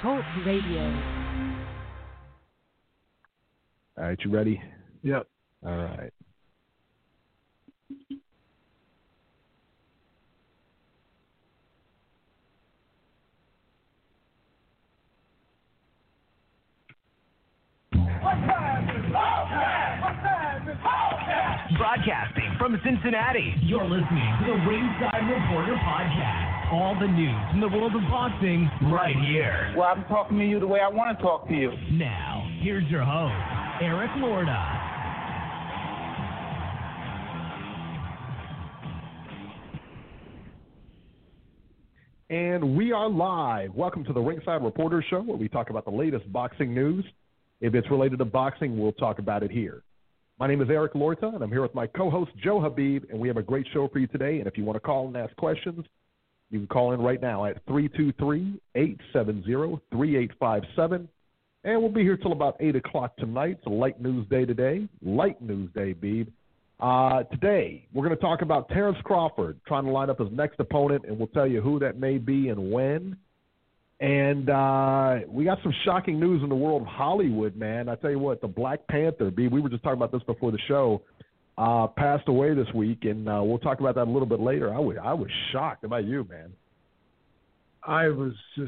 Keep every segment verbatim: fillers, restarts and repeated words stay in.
Talk Radio. All right, you ready? Yep. All right. Broadcasting from Cincinnati, you're listening to the Ringside Reporter Podcast. All the news from the world of boxing right here. Well, I'm talking to you the way I want to talk to you. Now, here's your host, Eric Lorda. And we are live. Welcome to the Ringside Reporter Show, where we talk about the latest boxing news. If it's related to boxing, we'll talk about it here. My name is Eric Lorta, and I'm here with my co-host, Joe Habib, and we have a great show for you today. And if you want to call and ask questions, you can call in right now at three two three, eight seven zero, three eight five seven. And we'll be here till about eight o'clock tonight. It's a light news day today. Light news day, Beeb. Uh, today, we're going to talk about Terrence Crawford trying to line up his next opponent, and we'll tell you who that may be and when. And uh, we got some shocking news in the world of Hollywood, man. I tell you what, the Black Panther, B, we were just talking about this before the show, uh, passed away this week, and uh, we'll talk about that a little bit later. I was, I was shocked. How about you, man? I was just,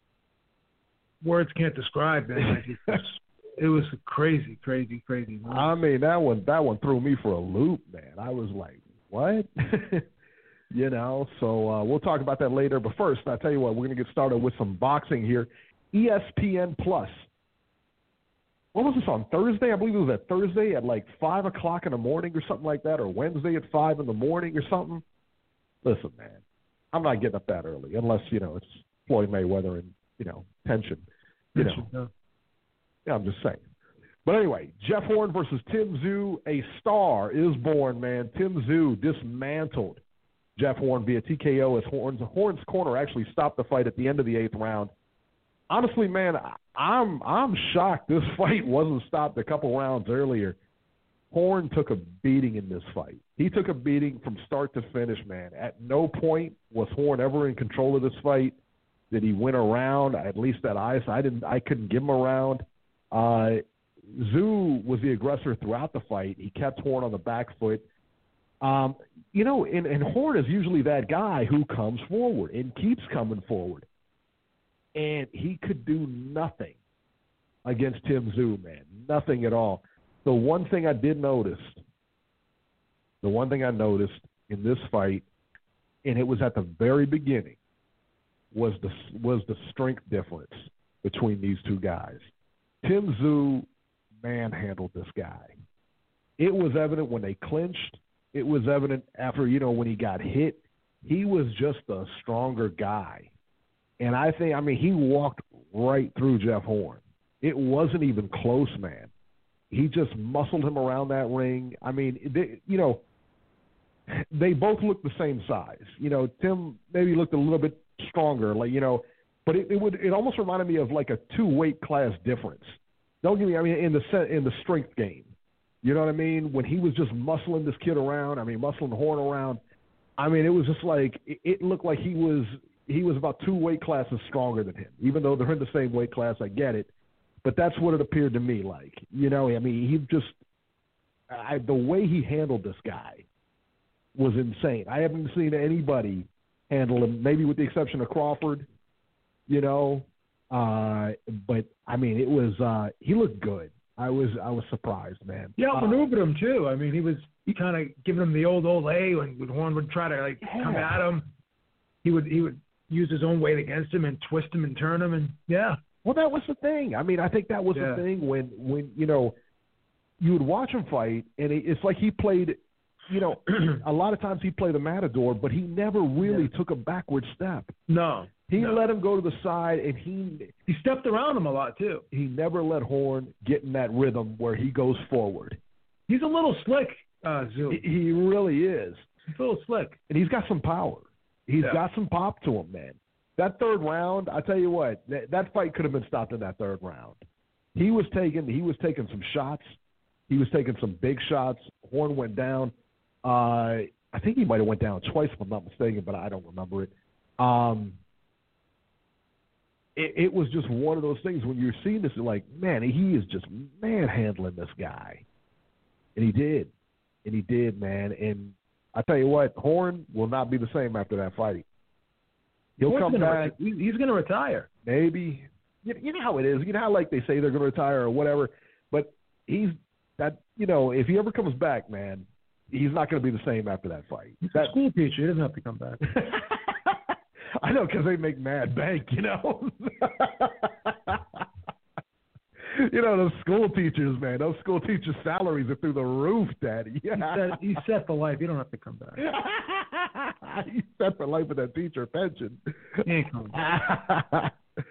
words can't describe it. Like it, was, it was a crazy, crazy, crazy news. I mean, that one, that one threw me for a loop, man. I was like, what? You know, so uh, we'll talk about that later. But first, I'll tell you what, we're going to get started with some boxing here. E S P N Plus. What was this, on Thursday? I believe it was at Thursday at like five o'clock in the morning or something like that, or Wednesday at five in the morning or something. Listen, man, I'm not getting up that early unless, you know, it's Floyd Mayweather and, you know, tension. You know, Yeah. yeah, I'm just saying. But anyway, Jeff Horn versus Tim Tszyu. A star is born, man. Tim Tszyu dismantled Jeff Horn via T K O as Horn's, Horn's corner actually stopped the fight at the end of the eighth round. Honestly, man, I'm I'm shocked this fight wasn't stopped a couple rounds earlier. Horn took a beating in this fight. He took a beating from start to finish, man. At no point was Horn ever in control of this fight. Did he win a round? At least that I I didn't I couldn't give him a round. Uh, Tszyu was the aggressor throughout the fight. He kept Horn on the back foot. Um, you know, and, and Horn is usually that guy who comes forward and keeps coming forward. And he could do nothing against Tim Tszyu, man. Nothing at all. The one thing I did notice, the one thing I noticed in this fight, and it was at the very beginning, was the was the strength difference between these two guys. Tim Tszyu manhandled this guy. It was evident when they clinched. It was evident after, you know, when he got hit. He was just a stronger guy. And I think, I mean, he walked right through Jeff Horn. It wasn't even close, man. He just muscled him around that ring. I mean, they, you know, they both looked the same size. You know, Tim maybe looked a little bit stronger, like, you know, but it, it would it almost reminded me of like a two weight class difference. Don't get me, I mean, in the in the strength game. You know what I mean? When he was just muscling this kid around, I mean, muscling Horn around, I mean, it was just like, it, it looked like he was he was about two weight classes stronger than him. Even though they're in the same weight class, I get it. But that's what it appeared to me like. You know, I mean, he just, I, the way he handled this guy was insane. I haven't seen anybody handle him, maybe with the exception of Crawford, you know. Uh, but, I mean, it was, uh, he looked good. I was I was surprised, man. Yeah, uh, maneuvered him too. I mean, he was kind of giving him the old old A when, when Horn would try to like yeah. come at him. He would he would use his own weight against him and twist him and turn him, and yeah. Well, that was the thing. I mean, I think that was yeah. the thing when when you know you would watch him fight, and it, it's like he played. You know, a lot of times he played the matador, but he never really yeah. took a backward step. No. He no. let him go to the side, and he he stepped around him a lot too. He never let Horn get in that rhythm where he goes forward. He's a little slick, uh, Tszyu. He, he really is. He's a little slick, and he's got some power. He's yeah. got some pop to him, man. That third round, I tell you what, that, that fight could have been stopped in that third round. He was taking he was taking some shots. He was taking some big shots. Horn went down. Uh, I think he might have went down twice, if I'm not mistaken, but I don't remember it. Um, it, it was just one of those things when you're seeing this, like, man, he is just manhandling this guy. And he did. And he did, man. And I tell you what, Horn will not be the same after that fight. He'll Horn's come gonna back. Re- he's going to retire. Maybe. You, you know how it is. You know how, like, they say they're going to retire or whatever. But he's that, you know, if he ever comes back, man, he's not going to be the same after that fight. He's that, a school teacher. He doesn't have to come back. I know, because they make mad bank, you know. You know, those school teachers, man, those school teachers' salaries are through the roof, Daddy. He's set, he's set for life. You don't have to come back. He's set for life with that teacher pension. He ain't coming back.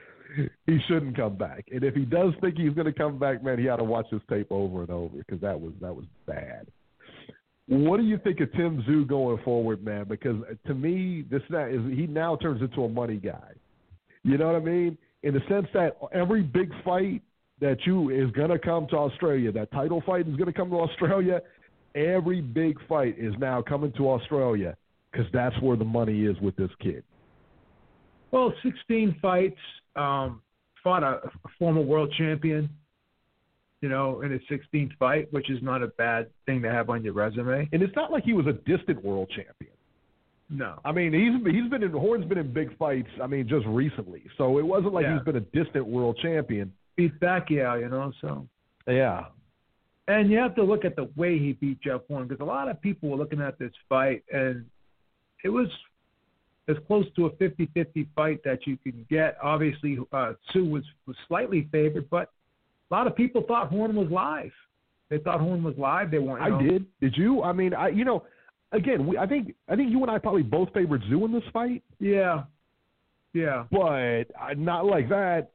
He shouldn't come back. And if he does think he's going to come back, man, he ought to watch this tape over and over because that was that was bad. What do you think of Tim Tszyu going forward, man? Because to me, this is he now turns into a money guy. You know what I mean? In the sense that every big fight that you is going to come to Australia, that title fight is going to come to Australia. Every big fight is now coming to Australia because that's where the money is with this kid. Well, sixteen fights, um, fought a, a former world champion, you know, in his sixteenth fight, which is not a bad thing to have on your resume. And it's not like he was a distant world champion. No. I mean, he's he's been in Horn's been in big fights. I mean, just recently, so it wasn't like Yeah. he's been a distant world champion. Beat Pacquiao, you know, so. Yeah, And you have to look at the way he beat Jeff Horn because a lot of people were looking at this fight, and it was as close to a fifty-fifty fight that you can get. Obviously, uh, Tszyu was, was slightly favored, but a lot of people thought Horn was live. They thought Horn was live. They weren't. You know, I did. Did you? I mean, I you know, again, we, I think I think you and I probably both favored Tszyu in this fight. Yeah. Yeah. But uh, not like that.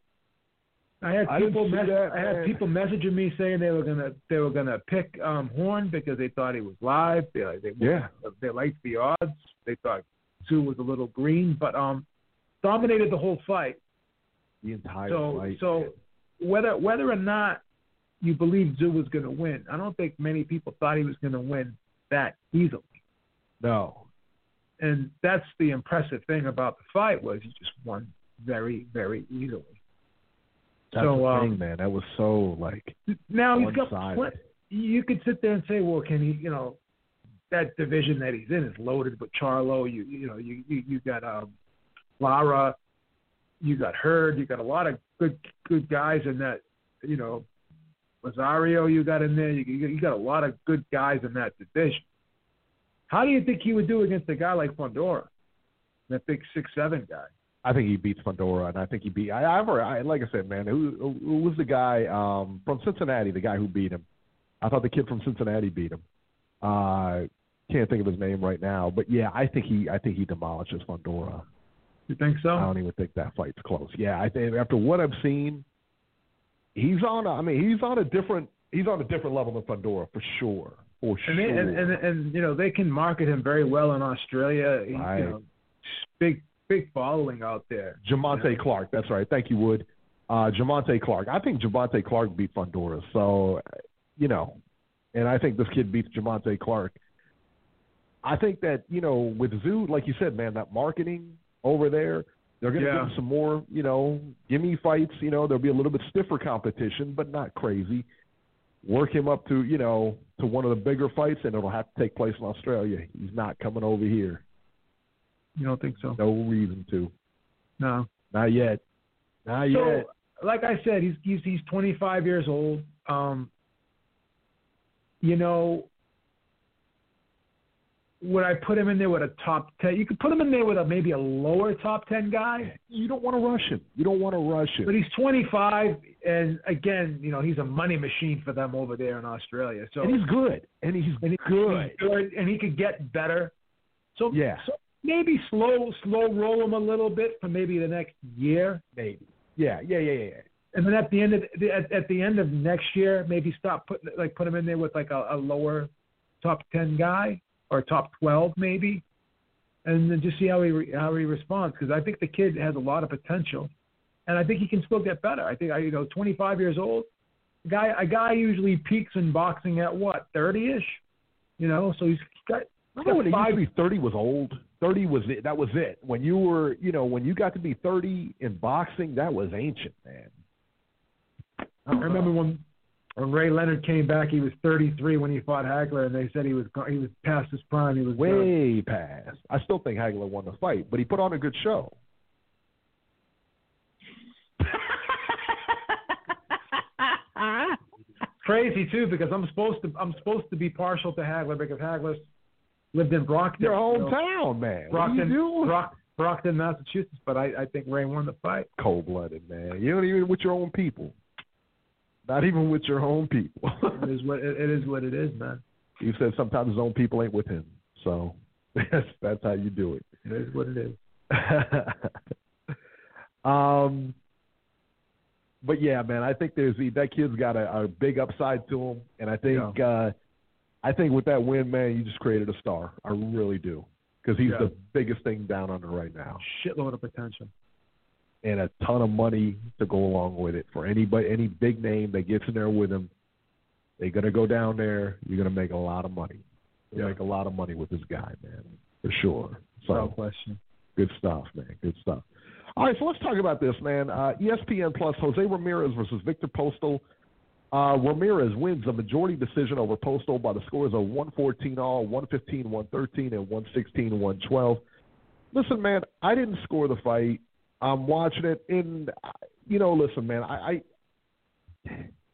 I had I people. didn't see Mess- that, I had man. people messaging me saying they were gonna they were gonna pick um, Horn because they thought he was live. They they, Yeah. they liked the odds. They thought Tszyu was a little green, but um, dominated the whole fight. The entire So fight. so whether whether or not you believe Tszyu was going to win, I don't think many people thought he was going to win that easily. No. And that's the impressive thing about the fight was he just won very very easily. That's so, the um, thing, man. That was so like Now he's got. one-sided. plen- You could sit there and say, well, can he? You know, that division that he's in is loaded with Charlo. You you know you you, you got um, Lara, you got Hurd, you got a lot of good good guys in that. You know, Rosario, you got in there. You you got- you got a lot of good guys in that division. How do you think he would do against a guy like Fundora, that big six seven guy? I think he beats Fundora, and I think he beat. I, I've heard, I, like I said, man, who, who was the guy um, from Cincinnati? The guy who beat him. I thought the kid from Cincinnati beat him. Uh, can't think of his name right now, but yeah, I think he, I think he demolishes Fundora. You think so? I don't even think that fight's close. Yeah, I think after what I've seen, he's on. A, I mean, he's on a different. He's on a different level than Fundora for sure. For And, they, sure. and, and and you know they can market him very well in Australia. He, Right. You know, big big following out there. Jamonte you know? Clark. That's right. Thank you, Wood. Uh, Jamonte Clark. I think Jamonte Clark beat Fundora. So, you know, and I think this kid beats Jamonte Clark. I think that, you know, with Tszyu, like you said, man, that marketing over there, they're going to Yeah. give him some more, you know, gimme fights. You know, there'll be a little bit stiffer competition, but not crazy. Work him up to, you know, to one of the bigger fights, and it'll have to take place in Australia. He's not coming over here. You don't think so? No reason to. No. Not yet. Not So, yet. like I said, he's he's he's twenty-five years old. Um, you know, would I put him in there with a top ten? You could put him in there with a maybe a lower top ten guy. You don't want to rush him. You don't want to rush him. But he's twenty-five, and again, you know, he's a money machine for them over there in Australia. So and he's good. And he's and he- good. he's good, and he could get better. So Yeah. so maybe slow slow roll him a little bit for maybe the next year, Maybe. Yeah, yeah, yeah, yeah. and then at the end of the, at, at the end of next year, maybe stop put like put him in there with like a, a lower top ten guy or top twelve maybe, and then just see how he re, how he responds because I think the kid has a lot of potential, and I think he can still get better. I think I you know twenty-five years old, a guy a guy usually peaks in boxing at what thirty-ish, you know, so he's got. Remember when it five- used to be thirty was old? thirty was it. That was it. When you were, you know, when you got to be thirty in boxing, that was ancient, man. I remember when, when Ray Leonard came back, he was thirty-three when he fought Hagler, and they said he was he was past his prime. He was way past. I still think Hagler won the fight, but he put on a good show. Crazy too, because I'm supposed to I'm supposed to be partial to Hagler because Hagler lived in Brockton. Your hometown, you know? man. Brockton, what are you doing? Brock, Brockton, Massachusetts. But I, I think Ray won the fight. Cold-blooded, man. You don't even with your own people. Not even with your own people. it is what it, it is. What it is, man. You said sometimes his own people ain't with him, so that's that's how you do it. It is what it is. um. But yeah, man, I think there's that kid's got a, a big upside to him, and I think yeah. uh, I think with that win, man, you just created a star. I really do, because he's yeah. the biggest thing down under right now. Shitload of potential, and a ton of money to go along with it for anybody, any big name that gets in there with him. They're gonna go down there. You're gonna make a lot of money. You yeah. make a lot of money with this guy, man, for sure. So, no question. Good stuff, man. Good stuff. All right, so let's talk about this, man. Uh, E S P N Plus, Jose Ramirez versus Victor Postol. Uh, Ramirez wins a majority decision over Postol by the scores of one fourteen all, one fifteen, one thirteen, and one sixteen, one twelve. Listen, man, I didn't score the fight. I'm watching it, and, you know, listen, man, I I,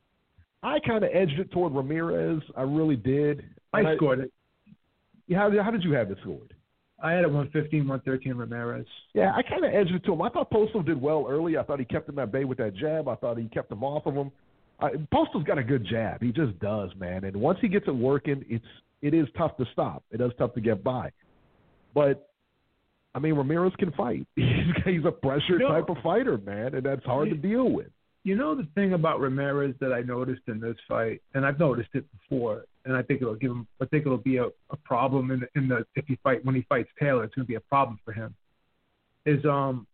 I kind of edged it toward Ramirez. I really did. I and scored I, it. How, how did you have it scored? I had it one fifteen, one thirteen Ramirez. Yeah, I kind of edged it to him. I thought Postol did well early. I thought he kept him at bay with that jab. I thought he kept him off of him. Uh, Postol's got a good jab. He just does, man. And once he gets it working, it's it is tough to stop. It is tough to get by. But, I mean, Ramirez can fight. He's, he's a pressure you know, type of fighter, man, and that's hard you, to deal with. You know the thing about Ramirez that I noticed in this fight, and I've noticed it before, and I think it'll give him. I think it'll be a, a problem in the, in the if he fight when he fights Taylor. It's going to be a problem for him. Is um,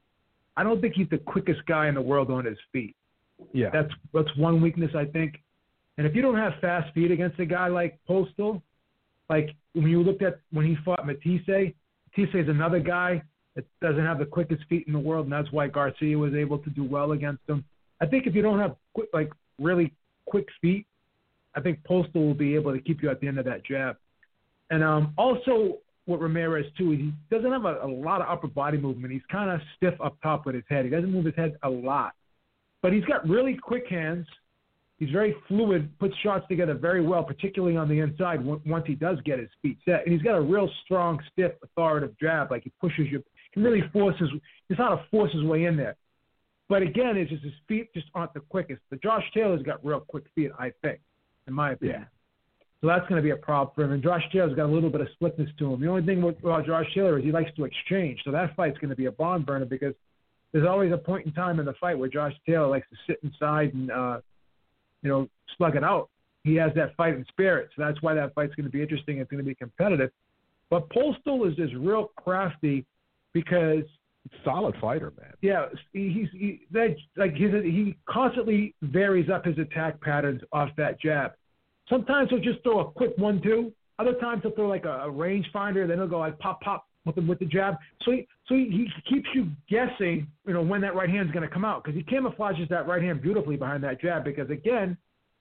I don't think he's the quickest guy in the world on his feet. Yeah, that's that's one weakness I think. And if you don't have fast feet against a guy like Postol, like when you looked at when he fought Matisse, Matisse is another guy that doesn't have the quickest feet in the world, and that's why Garcia was able to do well against him. I think if you don't have quick, like really quick feet, I think Postol will be able to keep you at the end of that jab. And um, also with Ramirez too, he doesn't have a, a lot of upper body movement. He's kind of stiff up top with his head. He doesn't move his head a lot, but he's got really quick hands. He's very fluid, puts shots together very well, particularly on the inside once he does get his feet set. And he's got a real strong, stiff, authoritative jab. Like he pushes you, he really forces. He's how to force his way in there. But again, it's just his feet just aren't the quickest. But Josh Taylor's got real quick feet, I think, in my opinion. Yeah. So that's going to be a problem for him. And Josh Taylor's got a little bit of slickness to him. The only thing about Josh Taylor is he likes to exchange. So that fight's going to be a barn burner because there's always a point in time in the fight where Josh Taylor likes to sit inside and, uh, you know, slug it out. He has that fighting spirit. So that's why that fight's going to be interesting. It's going to be competitive. But Postol is just real crafty because – solid fighter, man. Yeah, he's he, that like his, he constantly varies up his attack patterns off that jab. Sometimes he'll just throw a quick one-two. Other times he'll throw like a, a range finder. Then he'll go like pop pop with the with the jab. So he so he, he keeps you guessing, you know, when that right hand's going to come out because he camouflages that right hand beautifully behind that jab. Because again,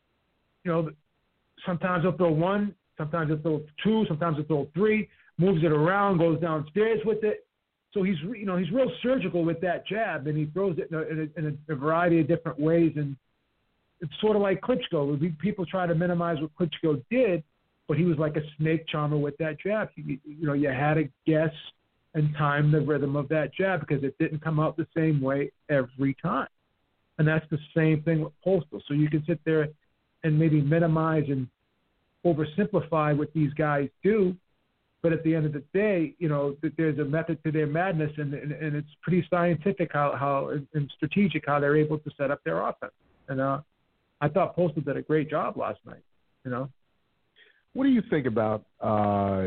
you know, sometimes he'll throw one, sometimes he'll throw two, sometimes he'll throw three, moves it around, goes downstairs with it. So he's, you know, he's real surgical with that jab, and he throws it in a, in a, in a variety of different ways. And it's sort of like Klitschko. People try to minimize what Klitschko did, but he was like a snake charmer with that jab. You, you know, you had to guess and time the rhythm of that jab because it didn't come out the same way every time. And that's the same thing with Postol. So you can sit there and maybe minimize and oversimplify what these guys do. But at the end of the day, you know, there's a method to their madness, and and, and it's pretty scientific how, how and strategic how they're able to set up their offense. And uh, I thought Postol did a great job last night, you know. What do you think about uh,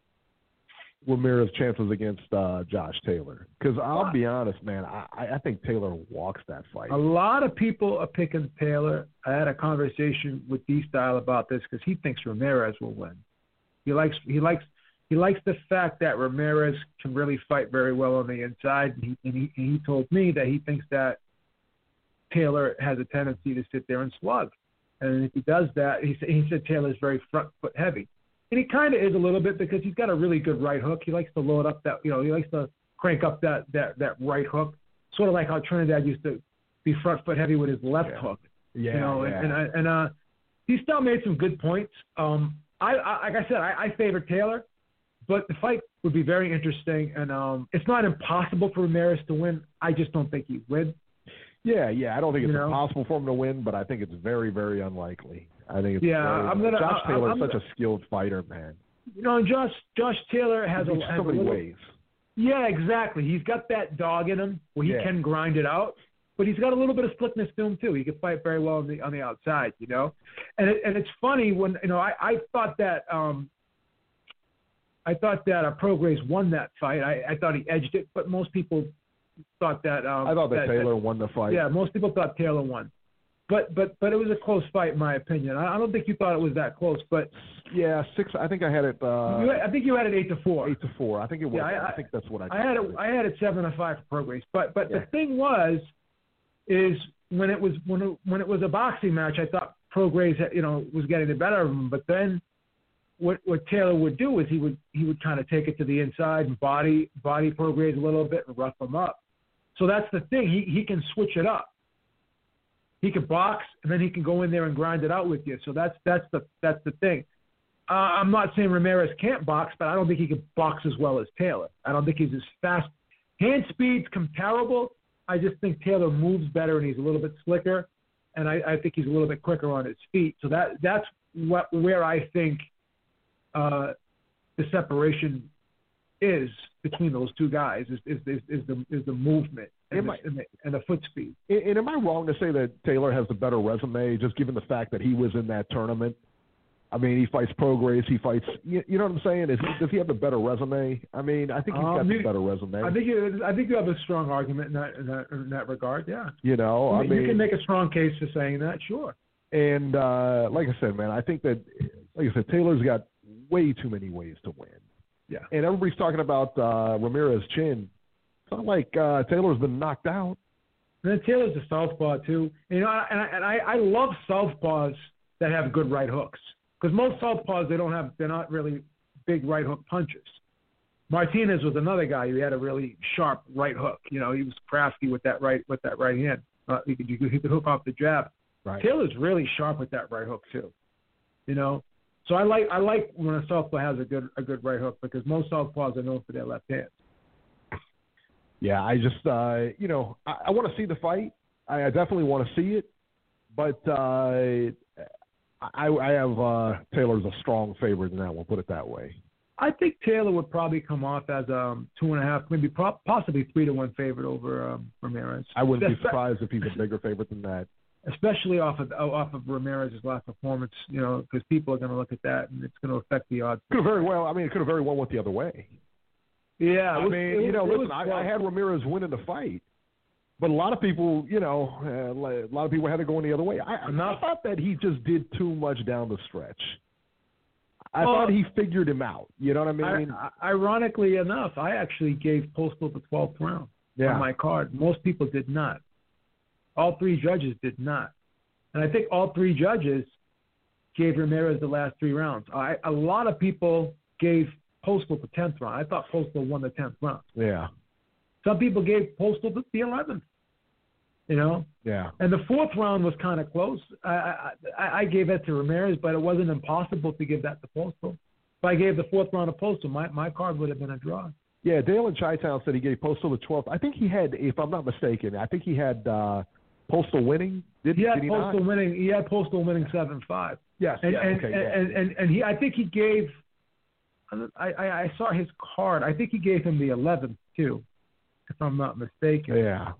Ramirez's chances against uh, Josh Taylor? Because I'll wow. be honest, man, I, I think Taylor walks that fight. A lot of people are picking Taylor. I had a conversation with D-Style about this because he thinks Ramirez will win. He likes he likes – he likes the fact that Ramirez can really fight very well on the inside. And he, and he, and he told me that he thinks that Taylor has a tendency to sit there and slug. And if he does that, he said, he said Taylor's very front foot heavy. And he kind of is a little bit because he's got a really good right hook. He likes to load up that, you know, he likes to crank up that, that, that right hook, sort of like how Trinidad used to be front foot heavy with his left yeah. hook. Yeah, you know, yeah. and and, and uh, he still made some good points. Um, I, I like I said, I, I favor Taylor, but the fight would be very interesting, and um, it's not impossible for Ramirez to win. I just don't think he would. Yeah, yeah. I don't think it's you know? impossible for him to win, but I think it's very, very unlikely. I think it's yeah. very, I'm gonna. Josh I, Taylor I'm, is such a skilled fighter, man. You know, and Josh Josh Taylor has a, He's has so a many little, ways. Yeah, exactly. He's got that dog in him where he Yeah. can grind it out, but he's got a little bit of slickness to him too. He can fight very well on the on the outside, you know. And it, and it's funny when you know I, I thought that um, I thought that uh, Prograis won that fight. I, I thought he edged it, but most people thought that. Um, I thought that, that Taylor that, won the fight. Yeah, most people thought Taylor won. But but but it was a close fight in my opinion. I, I don't think you thought it was that close, but Yeah, six. I think I had it. Uh, you, I think you had it eight to four. Eight to four. I think it was. Yeah, I, I, think that's what I. I had it. I had it seven to five for Prograis. But but Yeah. the thing was, is when it was when it, when it was a boxing match, I thought Prograis you know was getting the better of him. But then what what Taylor would do is he would he would kind of take it to the inside and body body Prograis a little bit and rough him up. So that's the thing. He he can switch it up. He can box, and then he can go in there and grind it out with you. So that's that's the that's the thing. Uh, I'm not saying Ramirez can't box, but I don't think he can box as well as Taylor. I don't think he's as fast. Hand speed's comparable. I just think Taylor moves better and he's a little bit slicker, and I, I think he's a little bit quicker on his feet. So that that's what where I think uh, the separation is between those two guys is is, is, is the is the movement and the, I, and, the, and the foot speed. And, and am I wrong to say that Taylor has the better resume, just given the fact that he was in that tournament? I mean, he fights Prograis, he fights. You, you know what I'm saying? Is he, does he have the better resume? I mean, I think he's got um, the better resume. I think you, I think you have a strong argument in that in that, in that regard. Yeah. You know, I you mean, can make a strong case for saying that. Sure. And uh, like I said, man, I think that, like I said, Taylor's got way too many ways to win. Yeah. And everybody's talking about uh, Ramirez's chin. It's not like uh, Taylor's been knocked out. And then Taylor's a southpaw too. You know, and I, and I, I love southpaws that have good right hooks because most southpaws they don't have they're not really big right hook punchers. Martinez was another guy who had a really sharp right hook. You know, he was crafty with that right with that right hand. Uh, he could he could hook off the jab. Right. Taylor's really sharp with that right hook too. You know. So I like I like when a southpaw has a good a good right hook because most southpaws are known for their left hand. Yeah, I just uh, you know I, I want to see the fight. I, I definitely want to see it, but uh, I, I have uh, Taylor's a strong favorite in that one. Put it that way. I think Taylor would probably come off as um two and a half, maybe pro- possibly three to one favorite over um, Ramirez. I wouldn't be That's, surprised if he's a bigger favorite than that. especially off of off of Ramirez's last performance, you know, because people are going to look at that and it's going to affect the odds. Could have very well. I mean, it could have very well went the other way. Yeah, I was, mean, was, you know, listen, was, I, I had Ramirez winning the fight, but a lot of people, you know, uh, a lot of people had it going the other way. I, I thought that he just did too much down the stretch. I well, thought he figured him out. You know what I mean? I, ironically enough, I actually gave Postal the twelfth round yeah. on my card. Most people did not. All three judges did not. And I think all three judges gave Ramirez the last three rounds. I, a lot of people gave Postal the tenth round. I thought Postal won the tenth round. Yeah. Some people gave Postal the eleventh. You know? Yeah. And the fourth round was kind of close. I, I I gave that to Ramirez, but it wasn't impossible to give that to Postal. If I gave the fourth round to Postal, my, my card would have been a draw. Yeah, Dale in Chi-Town said he gave Postal the twelfth. I think he had, if I'm not mistaken, I think he had uh, Postal winning. Did he? Had did he Postal not? winning. He had Postal winning seven five. Yes. And yeah, and, okay, and, yeah. and, and and he, I think he gave. I, I I saw his card. I think he gave him the eleventh too, if I'm not mistaken. Yeah.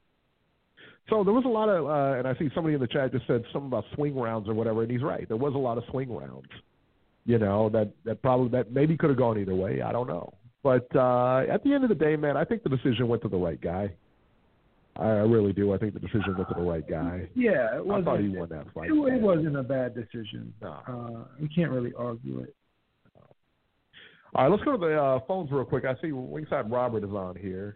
So there was a lot of, uh, and I see somebody in the chat just said something about swing rounds or whatever, and he's right. There was a lot of swing rounds, you know, that, that probably that maybe could have gone either way. I don't know. But uh, at the end of the day, man, I think the decision went to the right guy. I really do. I think the decision went to the right guy. Yeah, it wasn't, I thought he won that fight. It, it wasn't a bad decision. No. Uh, we can't really argue it. All right, let's go to the uh, phones real quick. I see Ringside Robert is on here.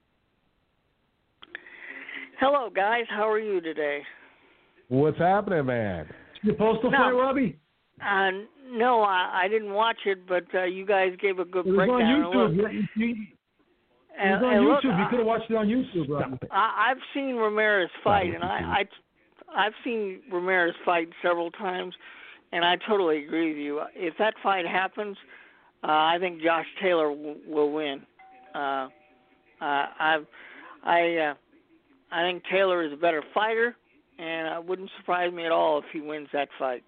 Hello, guys. How are you today? What's happening, man? The postal No. fight, Robbie? Uh, no, I, I didn't watch it, but uh, you guys gave a good It was breakdown. on YouTube. Look, You, you, it and, was on and YouTube. look, you could have watched it on YouTube, Robbie. I, I've seen Ramirez fight, Sorry, and I, I, I've seen Ramirez fight several times, and I totally agree with you. If that fight happens, uh, I think Josh Taylor w- will win. Uh, uh, I've, I, uh, I think Taylor is a better fighter, and it wouldn't surprise me at all if he wins that fight.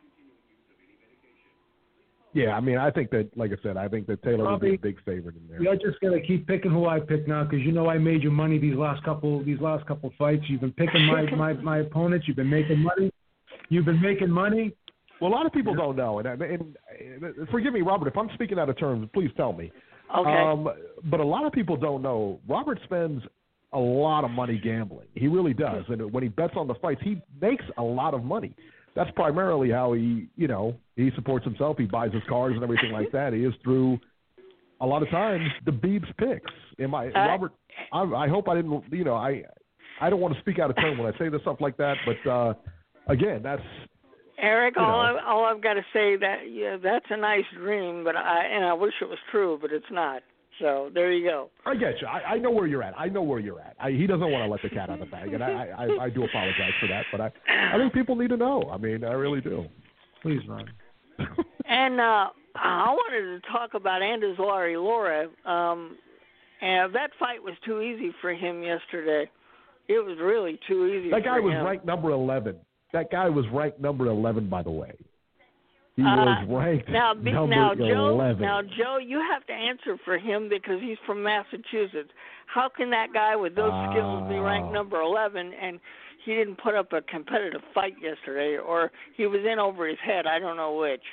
Yeah, I mean, I think that, like I said, I think that Taylor will be a Robbie, big favorite in there. You're just gonna keep picking who I pick now, because you know I made you money these last couple these last couple fights. You've been picking my, my, my opponents. You've been making money. You've been making money. Well, a lot of people don't know, and, and, and forgive me, Robert, if I'm speaking out of terms, please tell me. Okay. Um, but a lot of people don't know. Robert spends a lot of money gambling. He really does, and when he bets on the fights, he makes a lot of money. That's primarily how he, you know, he supports himself. He buys his cars and everything like that. He is through a lot of times the Beebs picks. Am I, Uh, Robert? I, I hope I didn't, you know, I, I don't want to speak out of turn when I say this stuff like that, but uh, again, that's. Eric, you all, know. I, all I've got to say that yeah, that's a nice dream, but I and I wish it was true, but it's not. So there you go. I get you. I, I know where you're at. I know where you're at. I, he doesn't want to let the cat out of the bag, and I, I, I do apologize for that. But I, I think people need to know. I mean, I really do. Please, Ron. And uh, I wanted to talk about Anders Laura. Um, and that fight was too easy for him yesterday. It was really too easy. That guy for was him. ranked number eleven. That guy was ranked number eleven, by the way. He Uh, was ranked now, be, number now, Joe, eleven. now, Joe, you have to answer for him because he's from Massachusetts. How can that guy with those Ah. skills be ranked number eleven and he didn't put up a competitive fight yesterday, or he was in over his head? I don't know which.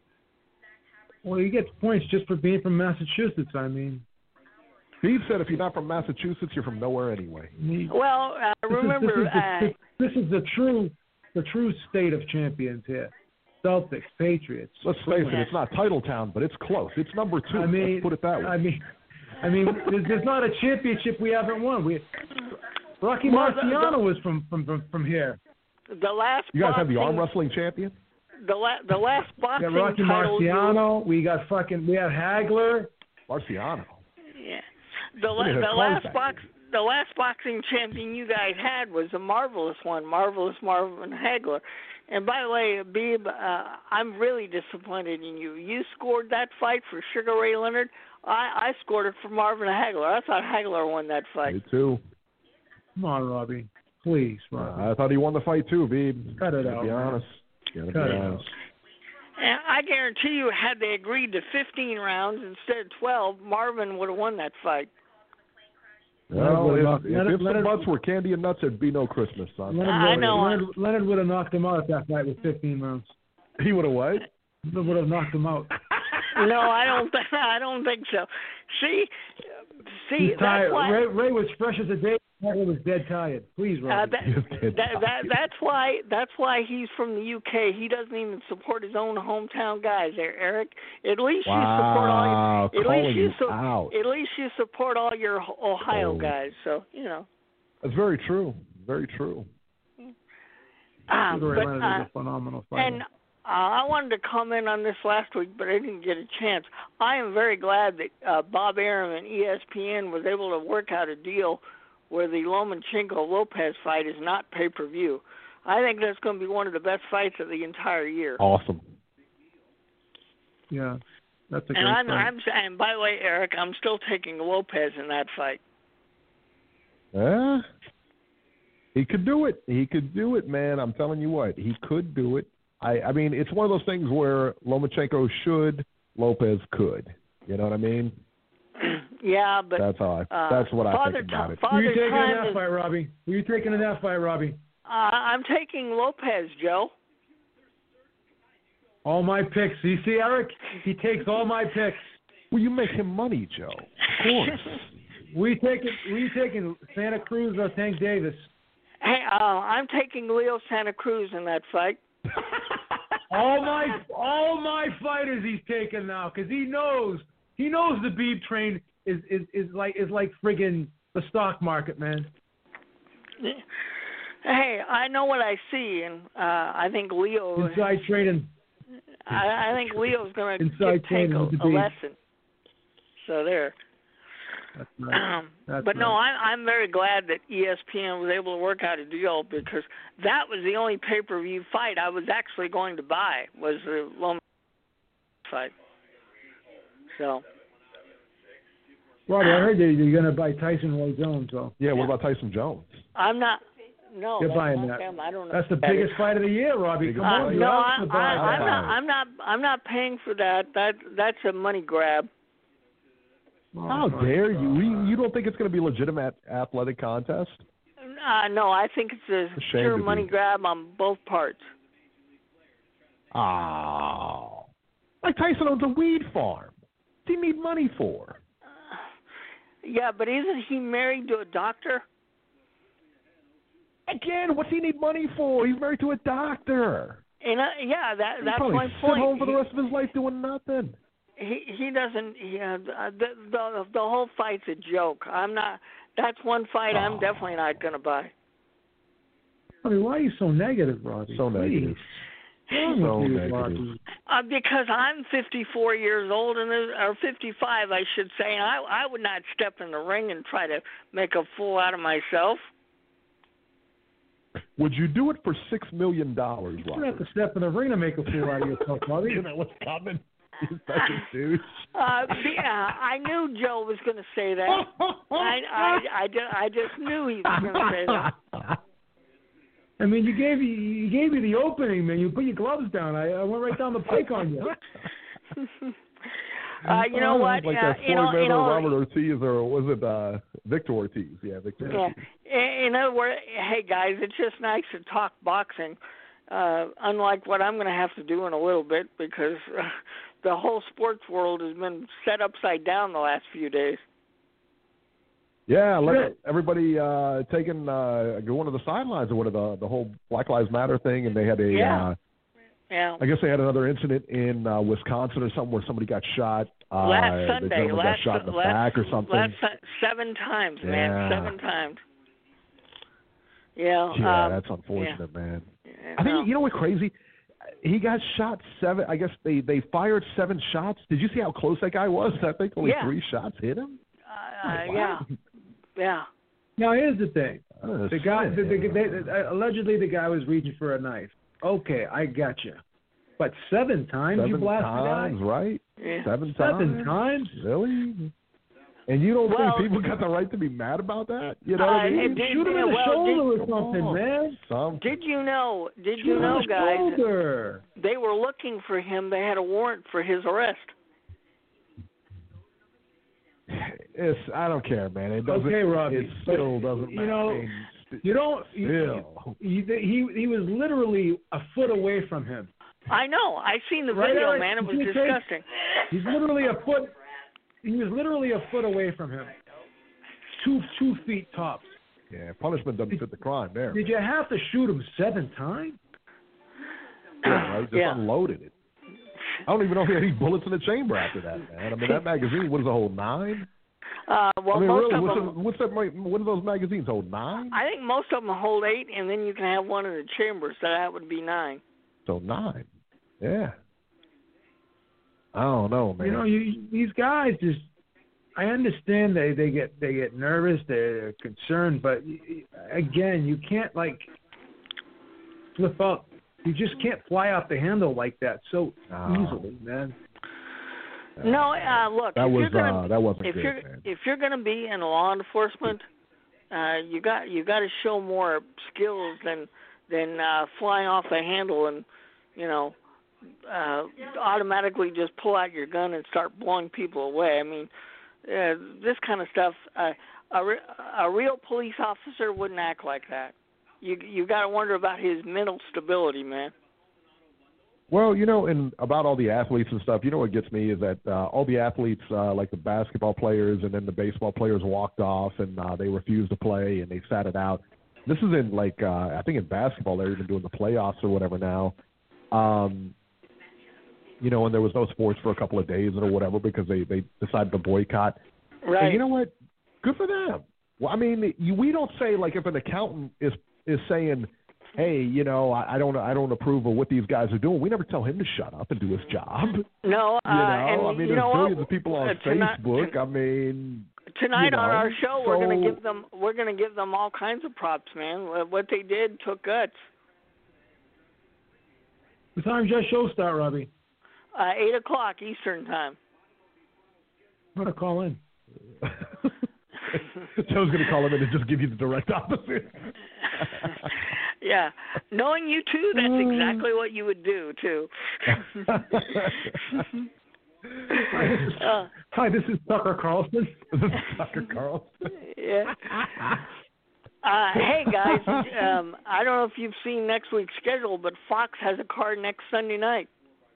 Well, he gets points just for being from Massachusetts. I mean, Steve said if you're not from Massachusetts, you're from nowhere anyway. he, Well, uh, this is- remember, this is, the, uh, this, this is the true the true state of champions here. Celtics, Patriots. Let's face it, it's not Titletown, but it's close. It's number two. I mean, Let's put it that way. I mean, I mean, there's, there's not a championship we haven't won. We Rocky Well, the- Marciano the- was from, from from from here. the last You guys have the arm boxing- wrestling champion? The la- the last We boxing got Rocky title. you- Marciano. We got fucking. We have Hagler. Marciano. Yeah. The Look at la- her the clothes last back box the last boxing champion you guys had was a marvelous one, marvelous Marvin Hagler. And by the way, Beeb, uh, I'm really disappointed in you. You scored that fight for Sugar Ray Leonard. I, I scored it for Marvin Hagler. I thought Hagler won that fight. Me too. Come on, Robbie. Please, Robbie. Uh, I thought he won the fight too, Beeb. Cut it Gotta out, be man. honest. Gotta Cut be it honest. And I guarantee you, had they agreed to fifteen rounds instead of twelve, Marvin would have won that fight. Well, Leonard if, would've- if Leonard- ifs and Leonard- buts were candy and nuts, there'd be no Christmas, son. Leonard, I would- know. Leonard, Leonard would have knocked him out at that fight with fifteen rounds. He would have what? Leonard would have knocked him out. No, I don't. Th- I don't think so. See, see, He's tired. that's why. Ray, Ray was fresh as a day. Hagler was dead tired. Please, Uh, Robbie. that, He was dead that, that, tired. that's why that's why he's from the U K. He doesn't even support his own hometown guys. There, Eric. At least you support all Wow, your. At calling least you, you su- out. At least you support all your Ohio Oh. guys. So you know. That's very true. Very true. Uh, Sugar Ray but, Leonard uh, is a phenomenal fighter. and uh, I wanted to comment on this last week, but I didn't get a chance. I am very glad that uh, Bob Arum and E S P N was able to work out a deal where the Lomachenko-Lopez fight is not pay-per-view. I think that's going to be one of the best fights of the entire year. Awesome. yeah, that's a great and I'm, fight. I'm and by the way, Eric, I'm still taking Lopez in that fight. Yeah. He could do it. He could do it, man. I'm telling you what. He could do it. I, I mean, it's one of those things where Lomachenko should, Lopez could. You know what I mean? Yeah, but That's how I. uh, That's what I Father think about Ti- it. Who are Father you taking in Time that is, fight, Robbie? Who are you taking in that fight, Robbie? uh, I'm taking Lopez, Joe. All my picks. You see, Eric? He takes all my picks. Well, you make him money, Joe. Of course. We taking we taking Santa Cruz or Tank Davis? Hey, uh, I'm taking Leo Santa Cruz in that fight. All my all my fighters he's taking now because he knows He knows the Beeb train is, is, is like is like friggin' the stock market, man. Hey, I know what I see, and uh, I think Leo. Inside trading. I, I think Leo's going to Inside take a, trading a lesson. So there. That's right. Um, That's but no, right. I'm I'm very glad that E S P N was able to work out a deal because that was the only pay-per-view fight I was actually going to buy was the Lomachenko fight. So. Robbie, I heard that you're going to buy Tyson Roy Jones, though. Yeah, what about Tyson Jones? I'm not. No, You're that's buying not that. them. I don't know. That's the biggest fight of the year, Robbie. Come Uh, on, you no, have I, to I, buy I'm that. not. I'm not. I'm not paying for that. That that's a money grab. Oh, How my dare God. you? You you don't think it's going to be a legitimate athletic contest? Uh, no, I think it's a Ashamed pure of money you. grab on both parts. Oh. Like Tyson owns a weed farm. What do you need money for? Uh, yeah, but isn't he married to a doctor? Again, what's he need money for? He's married to a doctor. And uh, yeah, that He'll that's probably my sit point. home for the He- rest of his life doing nothing. He he doesn't. He, uh, the, the the whole fight's a joke. I'm not. That's one fight I'm Oh. definitely not going to buy. I mean, why are you so negative, Robbie? So Please. negative. What's wrong So with you, negative. Robbie? Uh, because I'm fifty-four years old, and there's- or fifty-five, I should say, and I I would not step in the ring and try to make a fool out of myself. Would you do it for six million dollars, You don't have to step in the ring to make a fool out of yourself, Robbie. You know what's coming? You're such a douche. Uh, yeah, I knew Joe was going to say that. I, I, I, ju- I just knew he was going to say that. I mean, you gave you, you gave me the opening, man. You put your gloves down. I, I went right down the pike on you. uh, you know what? Like uh, that you know, Floyd you know, Robert Ortiz, or was it uh, Victor Ortiz? Yeah, Victor yeah. Ortiz. In in other words, hey guys, it's just nice to talk boxing. Uh, unlike what I'm going to have to do in a little bit, because uh, the whole sports world has been set upside down the last few days. Yeah, let everybody uh, taking uh, going to the sidelines or what the the whole Black Lives Matter thing, and they had a. Yeah. Uh, Yeah. I guess they had another incident in uh, Wisconsin or something where somebody got shot. Uh, Last the Sunday, gentleman last got shot in the last, back or something. last su- seven times, man, Yeah. seven times. Yeah. yeah, um, that's unfortunate, man. yeah, I think no. you know what's crazy. He got shot seven. I guess they, they fired seven shots. Did you see how close that guy was? I think only Yeah. three shots hit him. Uh, Like, yeah. what? Yeah. Now, here's the thing. Oh, The guy, shit, the, the, yeah. they, uh, allegedly, the guy was reaching for a knife. Okay, I got you. But seven times Seven you blasted times, the guy? right? Yeah. Seven times. Seven times? Really? And you don't Well- think people got the right to be mad about that? You know what Uh, I mean? it did- Shoot him in the well, shoulder did- or something, man. Some. Did you know? Did Shoot you him know, in the guys? shoulder. They were looking for him. They had a warrant for his arrest. It's, I don't care, man. It doesn't. Okay, Robbie, It still but, doesn't you matter. know, I mean, st- You don't. You, Still. he, he he was literally a foot away from him. I know. I seen the Right, video, Eric? man. It was Did you take- disgusting. He's literally a foot. He was literally a foot away from him. Two two feet tops. yeah, punishment doesn't fit the crime there. Did you have to shoot him seven times? Yeah, right? Just Yeah. unloaded it. I don't even know if he had any bullets in the chamber after that, man. I mean, that magazine, what does it hold, nine? Uh, well, I mean, most really, of what's, them. the, what's that? What do those magazines hold, nine? I think most of them hold eight, and then you can have one in the chamber, so that would be nine. So nine. Yeah. I don't know, man. You know, you, these guys just. I understand they, they get they get nervous, they're concerned, but again, you can't like flip up. You just can't fly off the handle like that so No. easily, man. No, uh, look. that if was you're gonna, uh, that wasn't if good, you're man. if you're going to be in law enforcement, uh, you got you got to show more skills than than uh, flying off the handle and you know uh, automatically just pull out your gun and start blowing people away. I mean, uh, this kind of stuff. Uh, a, re- a real police officer wouldn't act like that. You you got to wonder about his mental stability, man. Well, you know, and about all the athletes and stuff, you know what gets me is that uh, all the athletes, uh, like the basketball players and then the baseball players walked off and uh, they refused to play and they sat it out. This is in, like, uh, I think in basketball they're even doing the playoffs or whatever now. Um, you know, and there was no sports for a couple of days or whatever because they, they decided to boycott. Right. And you know what? Good for them. Well, I mean, you, we don't say like if an accountant is is saying, hey, you know, I, I don't I don't approve of what these guys are doing. We never tell him to shut up and do his job. No, uh, you know, and I mean, you there's know billions what? of people on Uh, tonight, Facebook. I mean, tonight you know, on our show, so, we're going to give them we're going to give them all kinds of props, man. What they did took guts. What time's your show start, Robbie? Uh, eight o'clock Eastern time. I'm gonna call in. Joe's going to call him in and just give you the direct opposite. Yeah, knowing you too, that's exactly what you would do too. uh, Hi, this is Tucker Carlson. Tucker Carlson. Yeah. Uh, hey guys, um, I don't know if you've seen next week's schedule, but Fox has a card next Sunday night.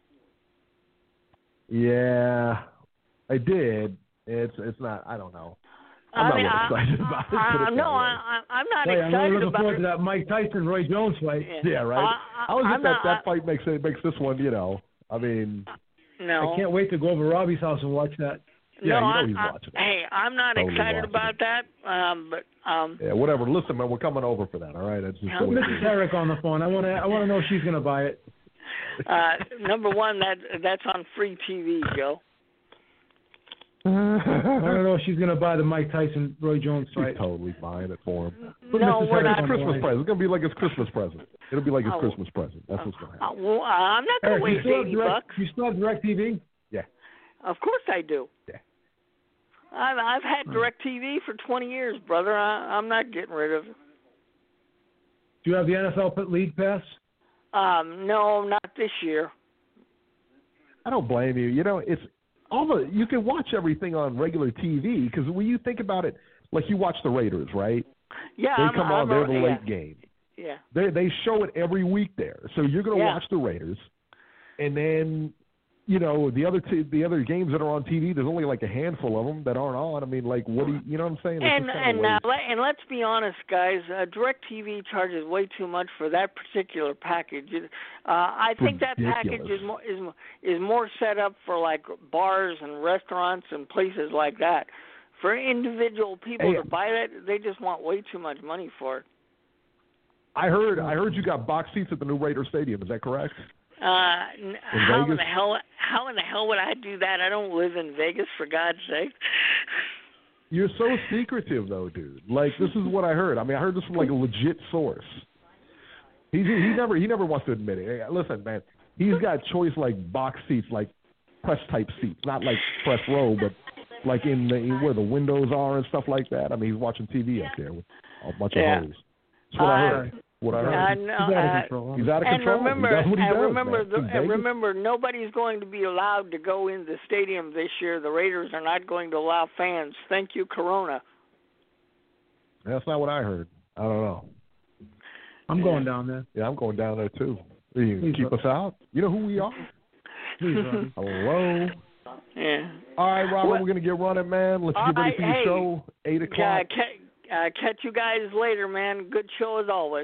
Yeah, I did. It's it's not. I don't know. I'm I not mean, really I, excited about it. I, put it I, that no, way. I, I'm not Hey, I'm excited really looking about forward it. to that Mike Tyson Roy Jones fight. Yeah, Yeah, right. I, I was I'm just that not, that I, fight makes it makes this one. You know, I mean, No. I can't wait to go over Robbie's house and watch that. Yeah, no, you know I, he's I, watching it. Hey, I'm not Totally excited watching about it. that. Um, but um, yeah, whatever. Listen, man, we're coming over for that. All right, that's just Yeah. the way it Missus is. Herrick on the phone. I want to. I want to know if she's going to buy it. uh, number one, that that's on free T V, Joe. I want to know if she's going to buy the Mike Tyson Roy Jones She's fight. totally buying it for him. Put No, Missus we're Herrick not. on the Christmas line. present. It's gonna be like his Christmas present. It'll be like his Oh. Christmas present. That's what's gonna Uh, happen. well, I'm not going Eric, to you waste still have eighty direct, bucks. You still have DirecTV? Yeah. Of course I do. Yeah. I've I've had DirecTV for twenty years, brother. I, I'm not getting rid of it. Do you have the N F L League Pass? Um, no, not this year. I don't blame you. You know, it's all the you can watch everything on regular T V because when you think about it, like you watch the Raiders, right? Yeah, They I'm, come I'm on, they're the yeah. late game. Yeah. They they show it every week there, so you're going to Yeah. watch the Raiders, and then you know the other t- the other games that are on T V. There's only like a handful of them that aren't on. I mean, like what do you you know what I'm saying? It's And just kinda and now waste. let, and let's be honest, guys. Uh, DirecTV charges way too much for that particular package. It, uh, I think that package Ridiculous. is more is mo- is more set up for like bars and restaurants and places like that. For individual people Hey, to buy that, they just want way too much money for it. I heard I heard you got box seats at the new Raider Stadium. Is that correct? Uh, n- how in Vegas? the hell? How in the hell would I do that? I don't live in Vegas, for God's sake. You're so secretive, though, dude. Like this is what I heard. I mean, I heard this from like a legit source. He he never he never wants to admit it. Hey, listen, man, he's got choice like box seats, like press type seats, not like press row, but like in, the, in where the windows are and stuff like that. I mean, he's watching T V up there with a bunch Yeah. of hoes. That's what I Uh, heard. What I Uh, heard. no, He's out of uh, control. He's out of and control. remember, he does what he and does, remember, man. the, In and Vegas. remember, nobody's going to be allowed to go in the stadium this year. The Raiders are not going to allow fans. Thank you, Corona. That's not what I heard. I don't know. I'm going down there. Yeah, I'm going down there too. You Please, keep Rob. us out. You know who we are. Please, Robbie. Hello. Yeah. All right, Robert, What- we're gonna get running, man. Let's All get ready right, for your hey, show. Eight Uh, o'clock. ca- uh, catch you guys later, man. Good show as always.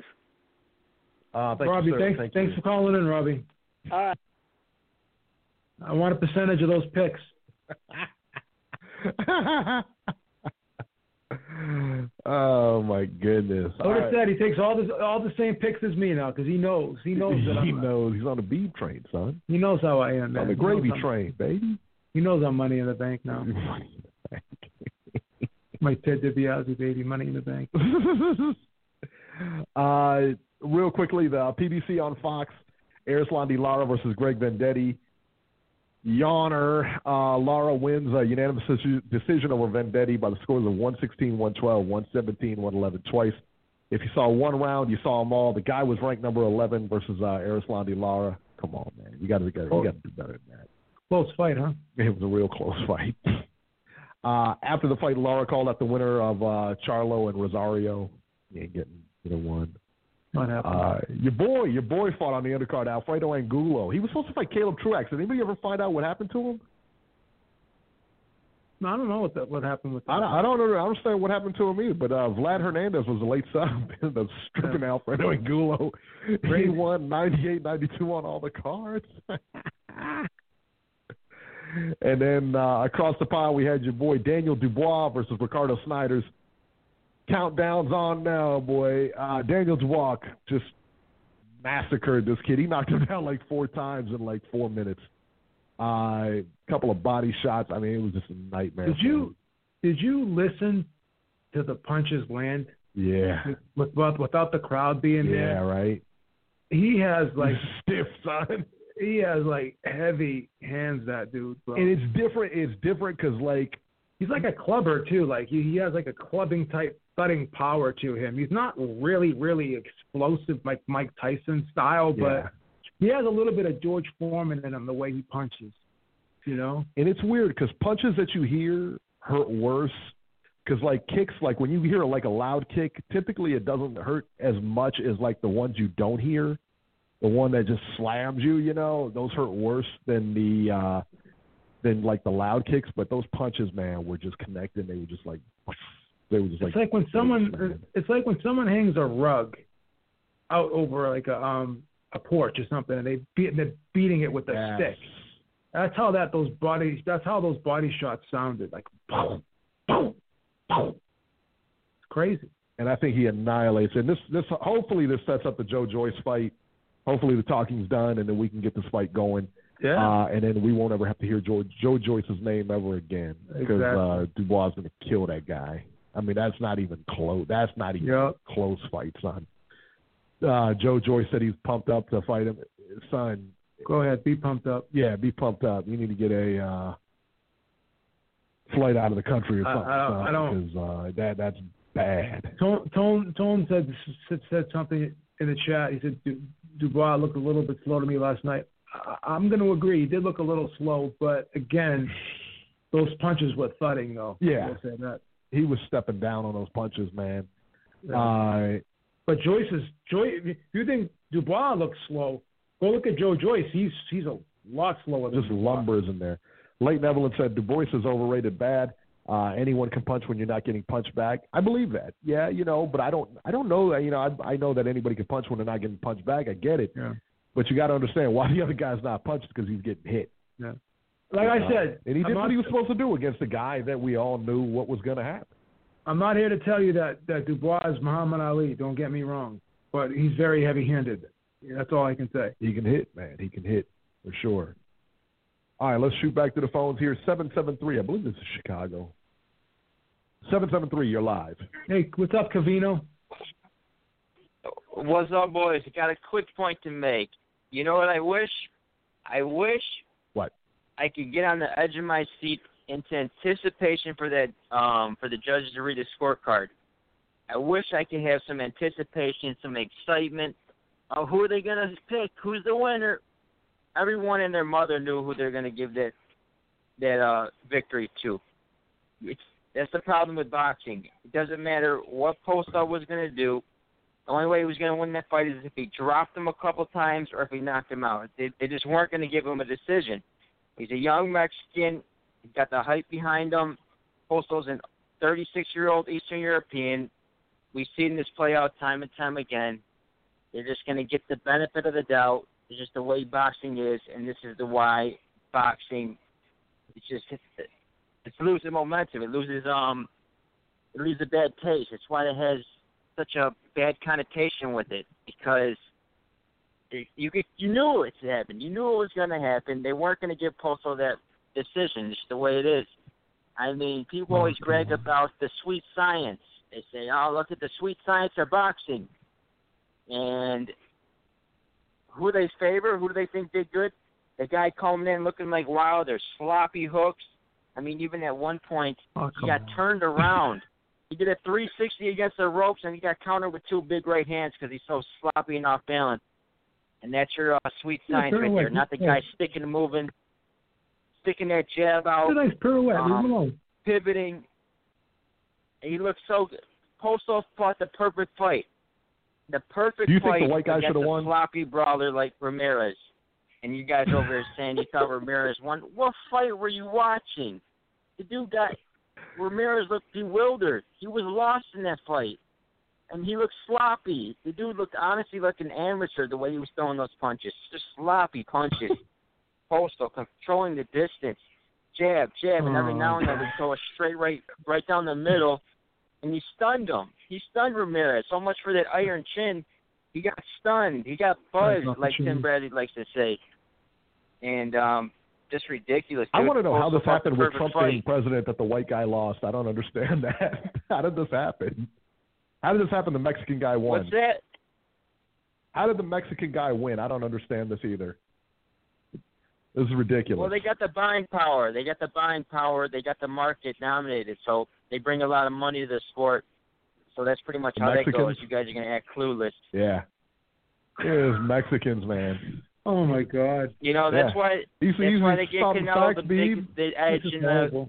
Uh, thank Robbie, you, sir. thanks, Thank thanks you. for calling in, Robbie. All right. I want a percentage of those picks. Oh my goodness! All Notice right. that he takes all the all the same picks as me now because he knows he knows that he I'm, knows he's on the beef train, son. he knows how I am, man. On the He knows gravy I'm- train, baby. He knows I'm money in the bank now. My Ted DiBiase, baby, money in the bank. uh, real quickly, the P B C on Fox, Erislandy Lara versus Greg Vendetti. Yawner, uh, Lara wins a unanimous decision over Vendetti by the scores of one sixteen, one twelve, one seventeen, one eleven twice. If you saw one round, you saw them all. The guy was ranked number eleven versus uh, Erislandy Lara. Come on, man. You got to you got to do better than that. Close fight, huh? It was a real close fight. Uh, after the fight, Lara called out the winner of uh, Charlo and Rosario. He ain't getting either one. Not happening. Uh, your boy, your boy fought on the undercard, Alfredo Angulo. He was supposed to fight Caleb Truax. Did anybody ever find out what happened to him? no, I don't know what that, what happened with that. I don't, I don't know- I don't understand what happened to him either. But uh, Vlad Hernandez was the late sub, the stripping Yeah. Alfredo Angulo. He Great. won ninety-eight ninety-two on all the cards. And then uh, across the pond, we had your boy Daniel Dubois versus Ricardo Snijders. Countdown's on now, boy. Uh, Daniel Dubois just massacred this kid. He knocked him down like four times in like four minutes. A uh, couple of body shots. I mean, it was just a nightmare. Did you did you listen to the punches land? Yeah. Without without the crowd being yeah, there. Yeah, right. He has like stiff, son. He has like heavy hands, that dude. Bro. And it's different. It's different because like he's like a clubber too. Like he, he has like a clubbing type thudding power to him. He's not really really explosive like Mike Tyson style, but yeah. he has a little bit of George Foreman in him the way he punches. You know. And it's weird because punches that you hear hurt worse. Because, like, kicks, like, when you hear, like, a loud kick, typically it doesn't hurt as much as, like, the ones you don't hear. The one that just slams you, you know, those hurt worse than the, uh, than, like, the loud kicks. But those punches, man, were just connected. They were just, like, they were just, it's like. like when someone, it's like when someone hangs a rug out over, like, a, um, a porch or something, and they beat, they're beating it with a yes. stick. That's how that, those body, that's how those body shots sounded. Like, boom, boom. It's crazy. And I think he annihilates. And this, this, hopefully this sets up the Joe Joyce fight. Hopefully the talking's done, and then we can get this fight going. Yeah. Uh, and then we won't ever have to hear Joe, Joe Joyce's name ever again because exactly. uh, Dubois is going to kill that guy. I mean, that's not even close. That's not even yep. a close fight, son. Uh, Joe Joyce said he's pumped up to fight him. Son. Go ahead. Be pumped up. Yeah, be pumped up. You need to get a uh, flight out of the country or something. I, I don't. Because uh, that that's bad. Tone Tone Tone said said, said something in the chat. He said du, Dubois looked a little bit slow to me last night. I, I'm going to agree. He did look a little slow, but again, those punches were thudding though. Yeah, I said that. He was stepping down on those punches, man. Yeah. Uh, but Joyce is Joyce. If you think Dubois looks slow, go look at Joe Joyce. He's he's a lot slower than just Dubois. lumbers in there. Leighton Evelyn said Dubois is overrated bad. Uh, anyone can punch when you're not getting punched back. I believe that. Yeah, you know, but I don't. I don't know that. You know, I, I know that anybody can punch when they're not getting punched back. I get it. Yeah. But you got to understand why the other guy's not punched because he's getting hit. Yeah. Like you I know? said, and he did I'm what not, he was supposed to do against a guy that we all knew what was going to happen. I'm not here to tell you that that Dubois is Muhammad Ali. Don't get me wrong, but he's very heavy-handed. That's all I can say. He can hit, man. He can hit for sure. All right, let's shoot back to the phones here. seven seven three, I believe this is Chicago. seven seven three, you're live. Hey, what's up, Cavino? What's up, boys? I got a quick point to make. You know what I wish? I wish what? I could get on the edge of my seat into anticipation for that um, for the judges to read the scorecard. I wish I could have some anticipation, some excitement. Uh, who are they going to pick? Who's the winner? Everyone and their mother knew who they're going to give that that uh, victory to. It's, that's the problem with boxing. It doesn't matter what Postol was going to do. The only way he was going to win that fight is if he dropped him a couple times or if he knocked him out. They, they just weren't going to give him a decision. He's a young Mexican. He's got the hype behind him. Postol's a thirty-six-year-old Eastern European. We've seen this play out time and time again. They're just going to get the benefit of the doubt. It's just the way boxing is, and this is the why boxing. It's just it's, it's losing momentum. It loses um, it loses a bad taste. It's why it has such a bad connotation with it because it, you could, you knew it would happen. You knew it was going to happen. They weren't going to give Postol that decision. It's the way it is. I mean, people always brag about the sweet science. They say, "Oh, look at the sweet science of boxing," and who do they favor? Who do they think did good? The guy coming in looking like Wilder, sloppy hooks. I mean, even at one point, oh, he got on. turned around. He did a three sixty against the ropes, and he got countered with two big right hands because he's so sloppy and off balance. And that's your uh, sweet science yeah, right there. Not the guy sticking and moving, sticking that jab out. It's a nice pirouette. Um, Leave him alone. Pivoting. He looked so good. Postol fought the perfect fight. The perfect Do you fight think the white guy against should have a won? sloppy brawler like Ramirez. And you guys over there saying you thought Ramirez won. What fight were you watching? The dude got Ramirez looked bewildered. He was lost in that fight. And he looked sloppy. The dude looked honestly like an amateur the way he was throwing those punches. Just sloppy punches. Postol controlling the distance. jab, jab, and every Oh, now and then would throw a straight right, right down the middle, and he stunned him. He stunned Ramirez. So much for that iron chin. He got stunned. He got buzzed, like Tim Bradley likes to say. And um, just ridiculous. I Dude. want to know how this Also happened with perfect Trump fight. being president that the white guy lost. I don't understand that. How did this happen? How did this happen? The Mexican guy won. What's that? How did the Mexican guy win? I don't understand this either. This is ridiculous. Well, they got the buying power. They got the buying power. They got the market dominated. So they bring a lot of money to the sport. So that's pretty much The how Mexicans, that goes. You guys are going to act clueless. Yeah. It is Mexicans, man. Oh my God. You know, that's Yeah. why He's, that's he's why they get something Canelo facts, the big Beeb. the edge This is in the horrible.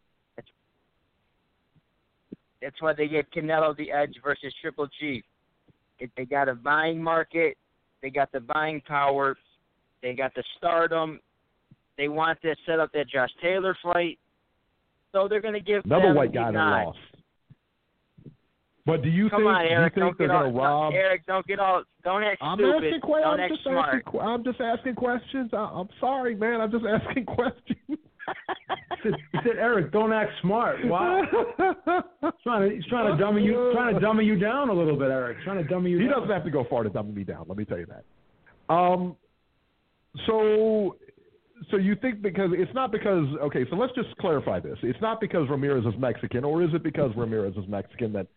that's why they get Canelo the edge versus Triple G. It, they got a buying market, they got the buying power, they got the stardom. They want to set up that Josh Taylor fight. So they're gonna give Another them white the guy that nod. lost. But do you Come think, on, do you Eric, think don't they're get going all to rob? no, Eric, don't get all don't act I'm stupid. asking questions. Don't I'm act just smart. asking. que- I'm just asking questions. I, I'm sorry, man. I'm just asking questions. He said, he said, Eric, don't act smart. Wow. He's trying to, he's trying to dummy you, trying to dummy you down a little bit, Eric. Trying to dummy you He down. doesn't have to go far to dumb me down. Let me tell you that. Um. So, so you think because it's not because okay. So let's just clarify this. It's not because Ramirez is Mexican, or is it because Ramirez is Mexican that?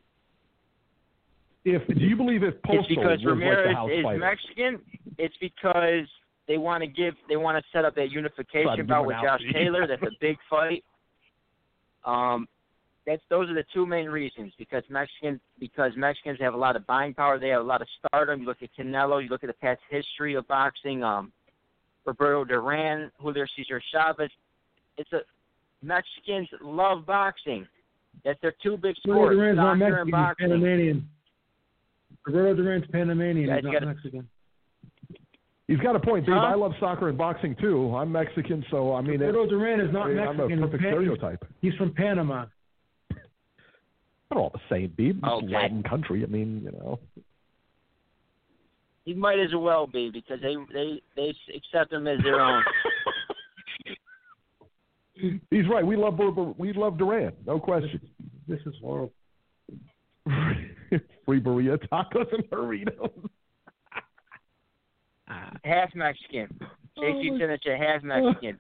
If do you believe if Postal It's because was Ramirez like the house is fighter? Mexican. It's because they want to give, they want to set up that Trying unification to give bout him with an Josh outfit. Taylor. That's a big fight. Um, that's those are the two main reasons. Because Mexican, because Mexicans have a lot of buying power. They have a lot of stardom. You look at Canelo. You look at the past history of boxing. Um, Roberto Duran, Julio Cesar Chavez. It's a Mexicans love boxing. That's their two big Roberto sports: Duran's not soccer Mexican. and He's boxing. Panamanian. Roberto Duran's Panamanian. Guys He's not gotta- Mexican. He's got a point, Dave. Huh? I love soccer and boxing too. I'm Mexican, so I mean, Roberto it, Duran is not I mean, Mexican. I'm a He's perfect Pan- stereotype. He's from Panama. They're all the same, Beeb. It's a Okay. Latin country. I mean, you know. He might as well be because they they they accept him as their own. He's right. We love we love Duran, no question. This is horrible. Free burrito tacos and burritos. Half Mexican. J C Oh, Signature, half Mexican.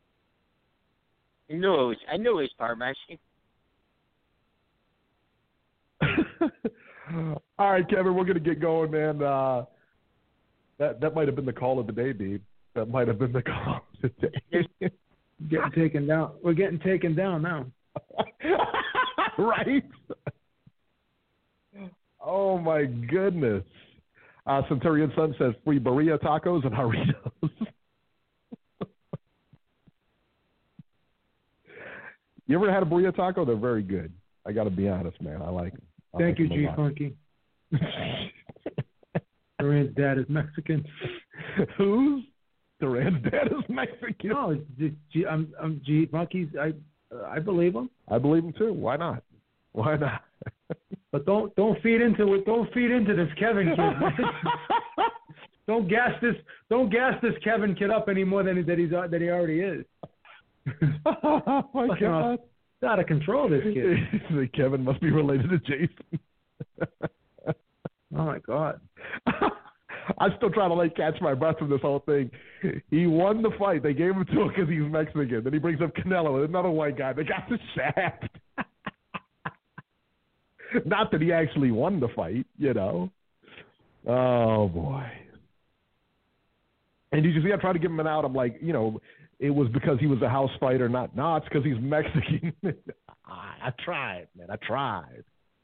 I knew it was. I knew he was part Mexican. All right, Kevin, we're gonna get going, man. Uh, that that might have been the call of the day, Beeb. That might have been the call of the day. Getting taken down. We're getting taken down now. Right? Oh my goodness. Uh, Centurion Sun says free burrito tacos and Doritos. You ever had a burrito taco? They're very good. I got to be honest, man. I like them. I Thank like you, them a lot. G Funky. Duran's dad is Mexican. Who's? Duran's dad is Mexican. No, it's G, G, I'm, I'm G Funky's. I, uh, I believe him. I believe him too. Why not? Why not? But don't don't feed into it. Don't feed into this Kevin kid. man. Don't gas this. Don't gas this Kevin kid up any more than that he's that he already is. Oh my Fucking God! It's out of control. This kid. Kevin must be related to Jason. Oh my God. I'm still trying to like catch my breath from this whole thing. He won the fight. They gave him to him because he's Mexican. Then he brings up Canelo, another white guy. They got the shaft. Not that he actually won the fight, you know. Oh boy. And did you see? I tried to give him an out. I'm like, you know, it was because he was a house fighter. Not, no, it's because he's Mexican. I tried, man. I tried.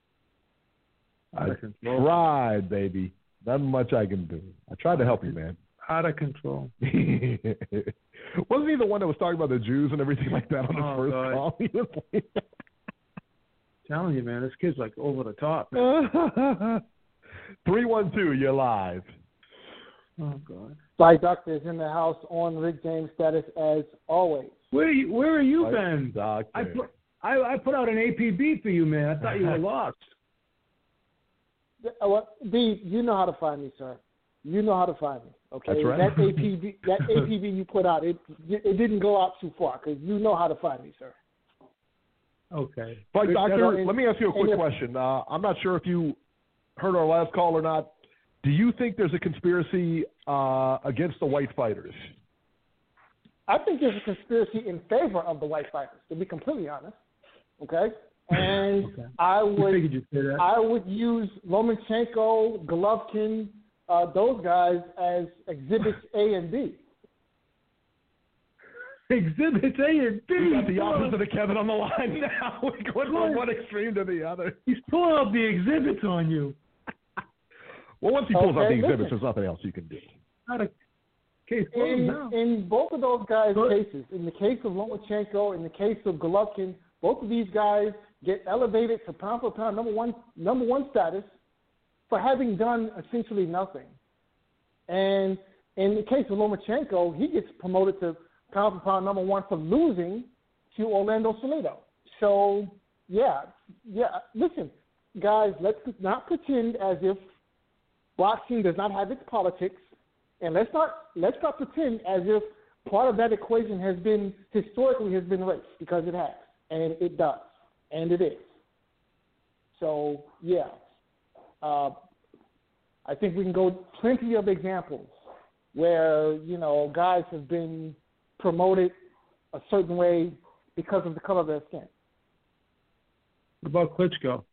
I tried, baby. Not much I can do. I tried to help you, man. Out of control. Wasn't he the one that was talking about the Jews and everything like that on his Oh, first God. call? He was like, Telling you, man, this kid's like over the top. three one two, you're live. Oh God. Sly Doctor is in the house on Rick James status as always. Where you, where are you Right, been? doctor. I put I, I put out an A P B for you, man. I thought you were lost. Uh, what- B, you know how to find me, sir. you know how to find me. Okay, That's right. that A P B, that A P B you put out, it it didn't go out too far because you know how to find me, sir. Okay. But No, Doctor, no, and- let me ask you a quick if- question. Uh, I'm not sure if you heard our last call or not. Do you think there's a conspiracy uh, against the white fighters? I think there's a conspiracy in favor of the white fighters, to be completely honest. Okay, and Okay. I We would figured you'd say that. I would use Lomachenko, Golovkin, uh, those guys as exhibits A and B. Exhibits A and B. We got the opposite of Kevin on the line now. We're going from one extreme to the other. He's pulling up the exhibits on you. Well, once he pulls Okay, up the exhibits, listen. there's nothing else you can do. Not a case closed In, now. in both of those guys' Go ahead. cases, in the case of Lomachenko, in the case of Golovkin, both of these guys get elevated to pound for pound number one number one status for having done essentially nothing. And in the case of Lomachenko, he gets promoted to pound for pound number one for losing to Orlando Salido. So, yeah, yeah. Listen, guys, let's not pretend as if boxing does not have its politics, and let's not let's not pretend as if part of that equation has been historically has been race, because it has, and it does, and it is. So, yeah, uh, I think we can go plenty of examples where, you know, guys have been promoted a certain way because of the color of their skin. What about Klitschko?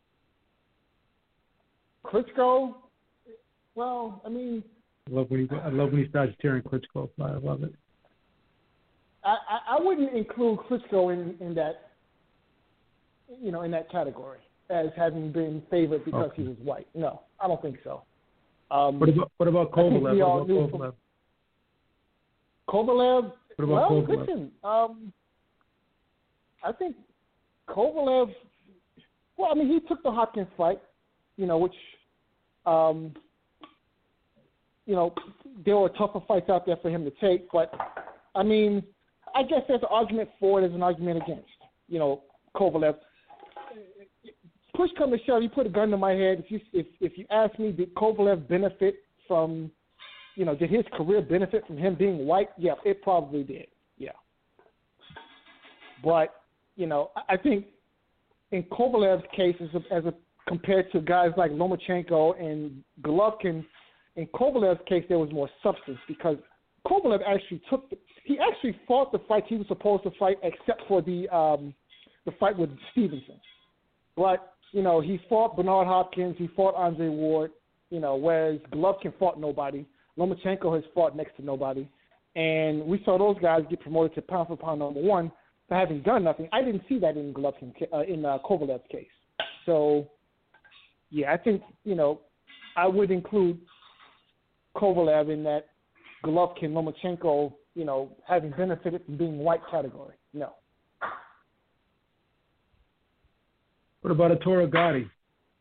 Klitschko, well, I mean, I love when he I love when he starts tearing Klitschko apart. I love it. I, I, I wouldn't include Klitschko in, in that, you know, in that category as having been favored because Okay. he was white. No, I don't think so. Um, What about what about I think Kovalev? we all What knew about from- Kovalev? Kovalev, What about well, Kovalev? listen, um, I think Kovalev, well, I mean, he took the Hopkins fight, you know, which, um, you know, there were tougher fights out there for him to take, but, I mean, I guess there's an argument for it, there's an argument against, you know, Kovalev. Push come to shove, you put a gun to my head. If you if if you ask me, did Kovalev benefit from, you know, did his career benefit from him being white? Yeah, it probably did. Yeah. But, you know, I think in Kovalev's case, as a, as a compared to guys like Lomachenko and Golovkin, in Kovalev's case there was more substance because Kovalev actually took the, he actually fought the fight he was supposed to fight except for the um, the fight with Stevenson. But, you know, he fought Bernard Hopkins, he fought Andre Ward, you know, whereas Golovkin fought nobody. Lomachenko has fought next to nobody. And we saw those guys get promoted to pound for pound number one for having done nothing. I didn't see that in Golovkin, uh, in uh, Kovalev's case. So, yeah, I think, you know, I would include Kovalev in that Golovkin, Lomachenko, you know, having benefited from being white category. No. What about Arturo Gatti?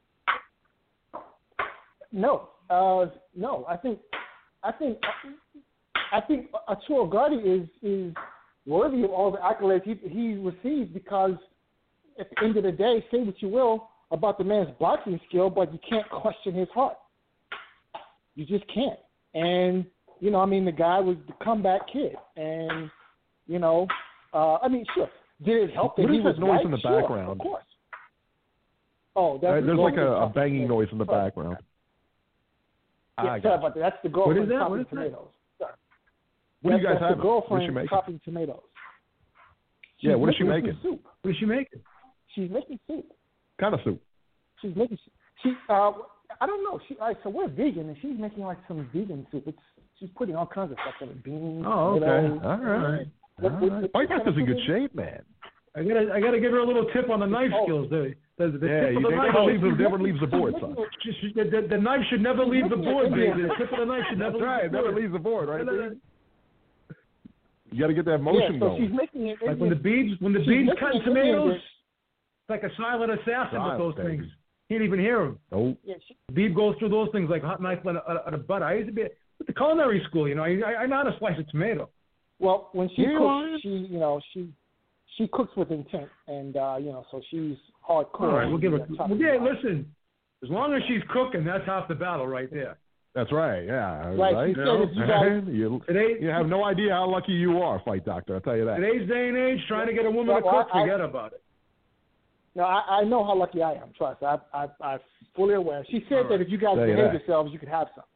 No, uh, no. I think, I think, I think Arturo Gatti is is worthy of all the accolades he he received because at the end of the day, say what you will about the man's boxing skill, but you can't question his heart. You just can't. And you know, I mean, the guy was the comeback kid, and you know, uh, I mean, sure, did it help that What he is was that noise white? in the Sure, background? Of course. Oh, that's Uh, the there's like girlfriend a, a chopping banging tomatoes. noise in the Sorry. background. Yeah, I sorry got about that. That's the What girlfriend is that? chopping What is that? tomatoes. Sorry. What do you That's- guys that's have? the What is she girlfriend making? chopping tomatoes. Yeah, She's what is she making making? Soup. What is she making? She's making soup. Kind of soup. She's making. She. Uh, I don't know. She. Like, so we're vegan, and she's making like some vegan soup. It's. She's putting all kinds of stuff in it. Beans. Oh, okay. tomatoes. All right. What- All what- right. what White kind House of is in soup good is it? shape, man. I gotta, I gotta give her a little tip on the knife Oh. skills. The, the, the Yeah, tip you of the knife. never leaves, the, should- never leaves the board, son. she- she- the, the, the knife should never leave the board, baby. The tip of the knife should never That's right. leave the Never board. leaves the board, right? No, no, no. You got to get that motion Yeah, so going. she's making it. Like when the beads, when the She's beads making cutting it Indian tomatoes, dish. it's like a silent assassin with Silent, those baby. things. Can't even hear him. Nope. Yeah, she, The bead goes through those things like hot knife on a, on a butter. I used to be at the culinary school, you know. I, I know how to slice a tomato. well, when she You are? cooks, she, you know, she, she cooks with intent, and uh, you know, so she's hardcore. All right, we'll give her. Yeah, chopping Well, yeah, knives. listen. As long as she's cooking, that's half the battle right there. That's right. Yeah. Right. Right. She said if you guys, you, Today, you have no idea how lucky you are, Fight Doctor. I'll tell you that. today's day and age, trying to get a woman to Well, cook, I- forget about it. no, I, I know how lucky I am. Trust. I, I, I'm fully aware. She said All that right. if you guys Tell you behave that. yourselves, you could have some.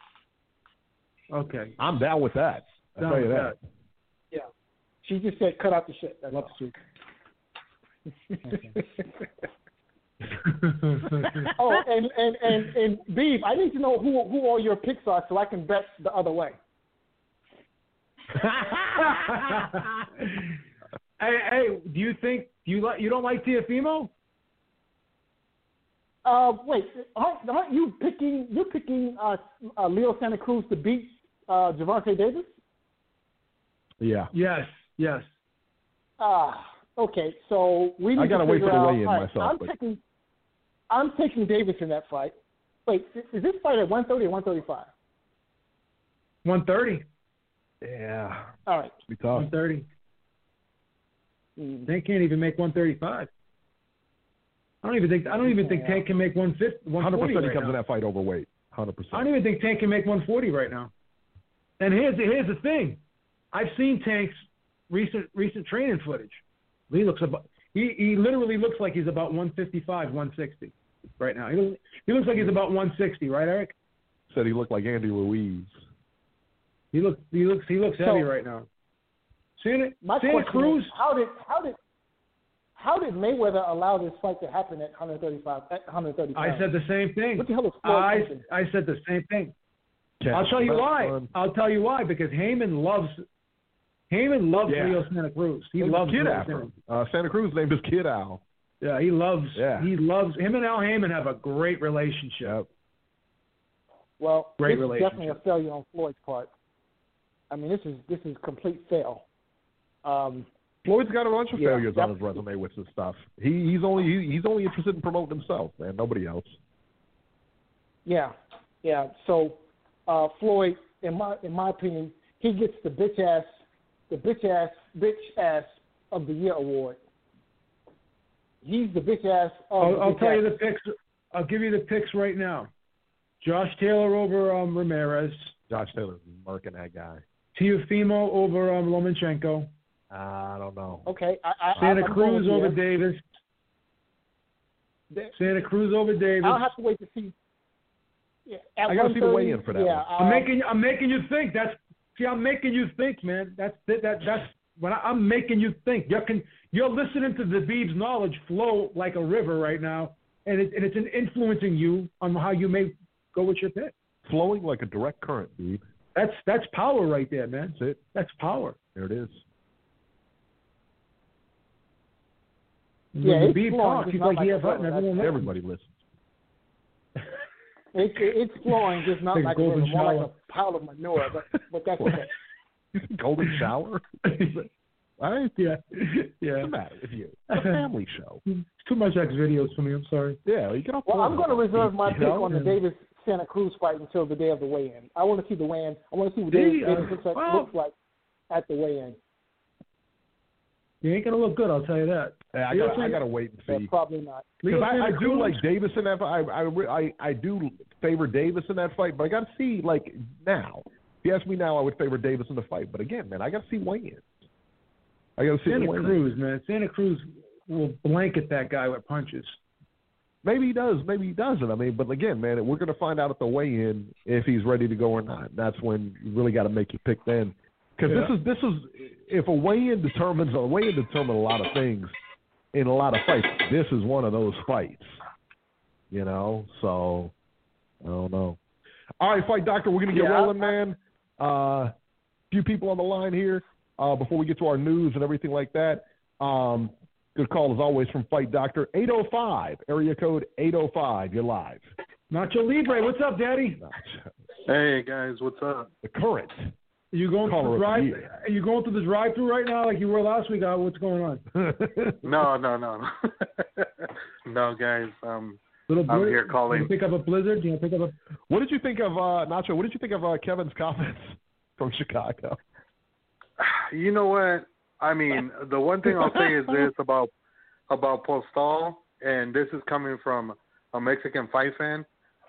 Okay. I'm down with that. I'll Down tell you with that. Yeah. She just said cut out the shit. That's Love all. soup. Oh, and and and and Beeb, I need to know who who all your picks are so I can bet the other way. hey, hey, do you think do you like you don't like Teofimo? Uh, wait, aren't, aren't you picking? You're picking uh, uh, Leo Santa Cruz to beat uh, Gervonta Davis? Yeah. Yes, yes. Ah, okay. So we need I gotta to wait figure for the out. weigh-in all right, myself, I'm but- taking, I'm taking Davis in that fight. Wait, is this fight at one thirty or one thirty-five? one thirty. Yeah. All right. Be tough. one thirty. Mm. Tank can't even make one thirty-five. I don't even think I don't even think Tank can make one fifty. one hundred percent he right comes now. in that fight overweight. one hundred I percent. don't even think Tank can make one forty right now. And here's the, here's the thing, I've seen Tank's recent recent training footage. He looks about he, he literally looks like he's about one fifty-five, one sixty right now. He looks, he looks like he's about one sixty, right, Eric? Said he looked like Andy Ruiz. He looks he looks he looks So- heavy right now. Santa, My Santa question Cruz. is, how did how did how did Mayweather allow this fight to happen at one thirty-five? At one thirty I said the same thing. What the hell is Floyd I thinking? I said the same thing. Catch I'll tell you that why. one. I'll tell you why. Because Heyman loves Heyman loves Yeah. Leo Santa Cruz. He Named loves his kid Leo after Santa. him. Uh, Santa Cruz named his kid Al. Yeah, he loves. Yeah. He loves him and Al Heyman have a great relationship. Yep. Well, Great this is definitely a relationship. failure on Floyd's part. I mean, this is this is complete fail. Um, Floyd's got a bunch of Yeah, failures on his definitely. resume with his stuff. He he's only he, he's only interested in promoting himself, man. Nobody else. yeah, yeah. So uh, Floyd, in my in my opinion, he gets the bitch ass the bitch ass bitch ass of the year award. He's the bitch ass of I'll, the I'll bitch tell you ass. the picks. I'll give you the picks right now. Josh Taylor over um, Ramirez. Josh Taylor's marking that guy. Teofimo over um, Lomachenko. I don't know. Okay, I, I, Santa I'm Cruz going over with Davis. you. Santa Cruz over Davis. I'll have to wait to see. Yeah, at I gotta see the one thirty, weigh-in for that Yeah, one. I'm uh, making I'm making you think. That's see, I'm making you think, man. That's that, that that's when I, I'm making you think. You can you're listening to the Beeb's knowledge flow like a river right now, and it, and it's influencing you on how you may go with your pick. Flowing like a direct current, dude. That's that's power right there, man. That's it. That's power. There it is. Yeah, when it's the Beeb flowing, talks, just he's not like like he a has river. and everyone listens. Everybody listens. It's it's flowing, just not Like like a golden river, more like shower. a pile of manure. But but that's okay. Golden shower. All right. Yeah, yeah. What's the matter with you? It's a family show. Too much X videos for me. I'm sorry. Yeah, you get off. Well, I'm going to reserve my You pick know? on the Davis Santa Cruz fight until the day of the weigh-in. I want to see the weigh-in. I want to see what See, Davis, uh, Davis looks, like, well- looks like at the weigh-in. You ain't gonna look good. I'll tell you that. Yeah, I You'll got. see- I got to wait and Yeah, see. probably not. Because Leo I, I Santa do Cruz- like Davis in that fight. I, I, I, I do favor Davis in that fight, but I got to see, like, now. If you ask me now, I would favor Davis in the fight. But again, man, I got to see weigh-ins. I got to see Santa the weigh-ins. Cruz, man. Santa Cruz will blanket that guy with punches. Maybe he does. Maybe he doesn't. I mean, but again, man, we're going to find out at the weigh-in if he's ready to go or not. That's when you really got to make your pick then. Because Yeah. this is this is if a weigh-in determines a weigh-in determines a lot of things in a lot of fights. This is one of those fights. You know, so I don't know. All right, Fight Doctor, we're going to get Yeah, rolling, I- man. A uh, few people on the line here uh, before we get to our news and everything like that. Um, good call, as always, from Fight Doctor. eight oh five, area code eight oh five. You're live. Nacho Libre, what's up, Daddy? Hey guys, what's up? The current. Are you going Caller through the of the drive? year. Are you going through the drive-through right now, like you were last week? Uh, What's going on? No, no, no, no. No, guys. Um, Little I'm blizzard? here calling. You pick up a blizzard? You pick up a? What did you think of, uh, Nacho, what did you think of uh, Kevin's comments from Chicago? You know what? I mean, the one thing I'll say is this about about Postal, and this is coming from a Mexican fight fan.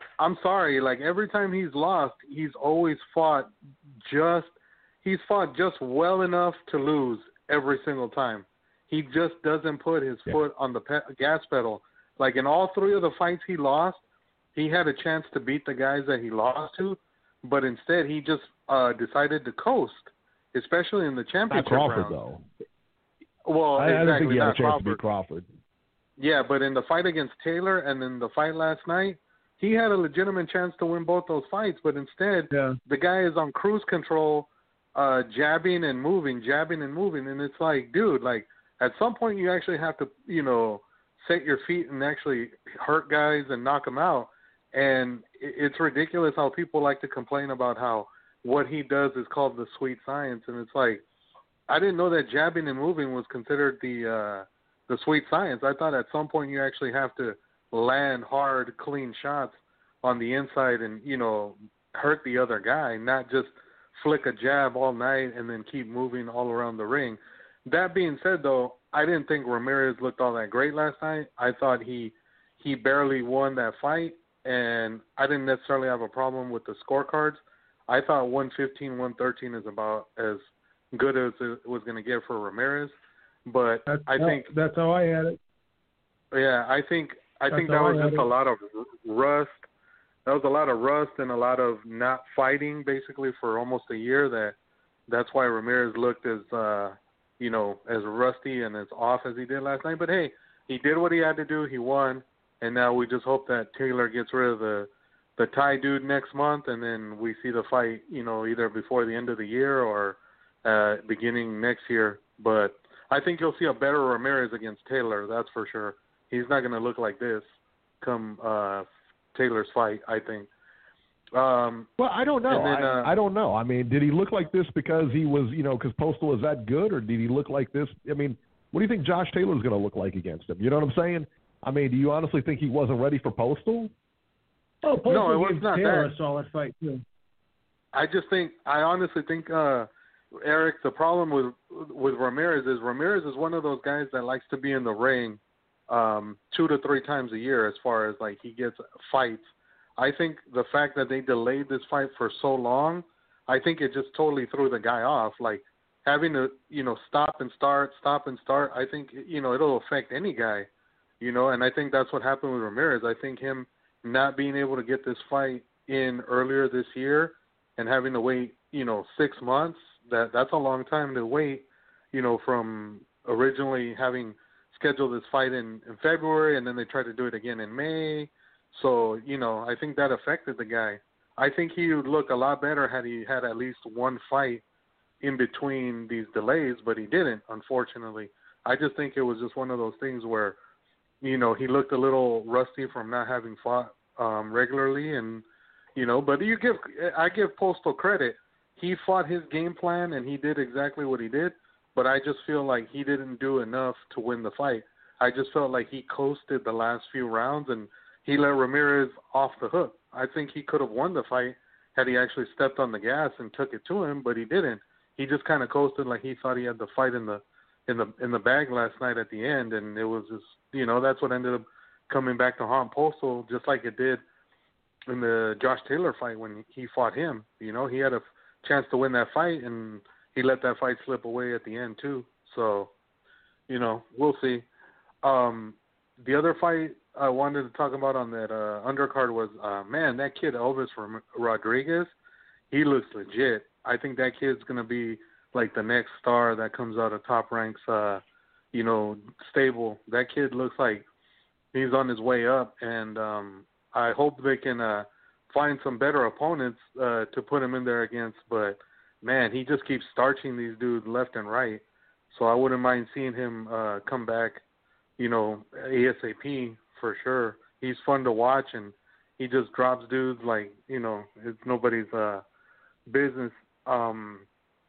I'm sorry, like every time he's lost, he's always fought just he's fought just well enough to lose every single time. He just doesn't put his yeah. foot on the pe- gas pedal. Like in all three of the fights he lost, he had a chance to beat the guys that he lost to, but instead he just uh, decided to coast, especially in the championship not Crawford, round. Though. Well, I, exactly, I don't think he had not a chance Crawford. to beat Crawford. Yeah, but in the fight against Taylor and in the fight last night, he had a legitimate chance to win both those fights, but instead yeah. the guy is on cruise control, uh, jabbing and moving, jabbing and moving, and it's like, dude, like at some point you actually have to, you know, set your feet and actually hurt guys and knock them out. And it's ridiculous how people like to complain about how what he does is called the sweet science, and it's like, I didn't know that jabbing and moving was considered the uh, the sweet science. I thought at some point you actually have to land hard, clean shots on the inside and, you know, hurt the other guy, not just flick a jab all night and then keep moving all around the ring. That being said, though, I didn't think Ramirez looked all that great last night. I thought he he barely won that fight, and I didn't necessarily have a problem with the scorecards. I thought one fifteen, one thirteen is about as good as it was going to get for Ramirez. But that's, I think that's how I had it. Yeah, I think I that's think that was just it. a lot of rust. That was a lot of rust and a lot of not fighting basically for almost a year. That that's why Ramirez looked as uh, you know, as rusty and as off as he did last night. But hey, he did what he had to do. He won, and now we just hope that Taylor gets rid of the the Thai dude next month, and then we see the fight, you know, either before the end of the year or uh, beginning next year. But I think you'll see a better Ramirez against Taylor. That's for sure. He's not going to look like this come uh, Taylor's fight, I think. Um, well, I don't know. Then, uh, I, I don't know. I mean, did he look like this because he was, you know, because Postal was that good, or did he look like this? I mean, what do you think Josh Taylor's going to look like against him? You know what I'm saying? I mean, do you honestly think he wasn't ready for Postal? Oh, Postal no, it was gave not Taylor that. a solid fight too. I just think, I honestly think, uh, Eric, the problem with with Ramirez is Ramirez is one of those guys that likes to be in the ring um, two to three times a year as far as, like, he gets fights. I think the fact that they delayed this fight for so long, I think it just totally threw the guy off. Like, having to, you know, stop and start, stop and start, I think, you know, it'll affect any guy, you know, and I think that's what happened with Ramirez. I think him not being able to get this fight in earlier this year and having to wait, you know, six months, that that's a long time to wait, you know, from originally having scheduled this fight in, in February, and then they tried to do it again in May. So, you know, I think that affected the guy. I think he would look a lot better had he had at least one fight in between these delays, but he didn't, unfortunately. I just think it was just one of those things where, you know, he looked a little rusty from not having fought um, regularly, and, you know, but you give, I give Postal credit. He fought his game plan, and he did exactly what he did, but I just feel like he didn't do enough to win the fight. I just felt like he coasted the last few rounds, and he let Ramirez off the hook. I think he could have won the fight had he actually stepped on the gas and took it to him, but he didn't. He just kind of coasted like he thought he had the fight in the in the in the bag last night at the end, and it was just, you know, that's what ended up coming back to haunt Postal, just like it did in the Josh Taylor fight when he fought him. You know, he had a chance to win that fight, and he let that fight slip away at the end too. So, you know, we'll see. Um, the other fight I wanted to talk about on that uh, undercard was, uh, man, that kid Elvis Rodriguez, he looks legit. I think that kid's going to be like the next star that comes out of Top Rank's, uh, you know, stable. That kid looks like he's on his way up, and um, I hope they can uh, find some better opponents uh, to put him in there against. But, man, he just keeps starching these dudes left and right. So I wouldn't mind seeing him uh, come back, you know, ASAP for sure. He's fun to watch, and he just drops dudes like, you know, it's nobody's uh, business. Um,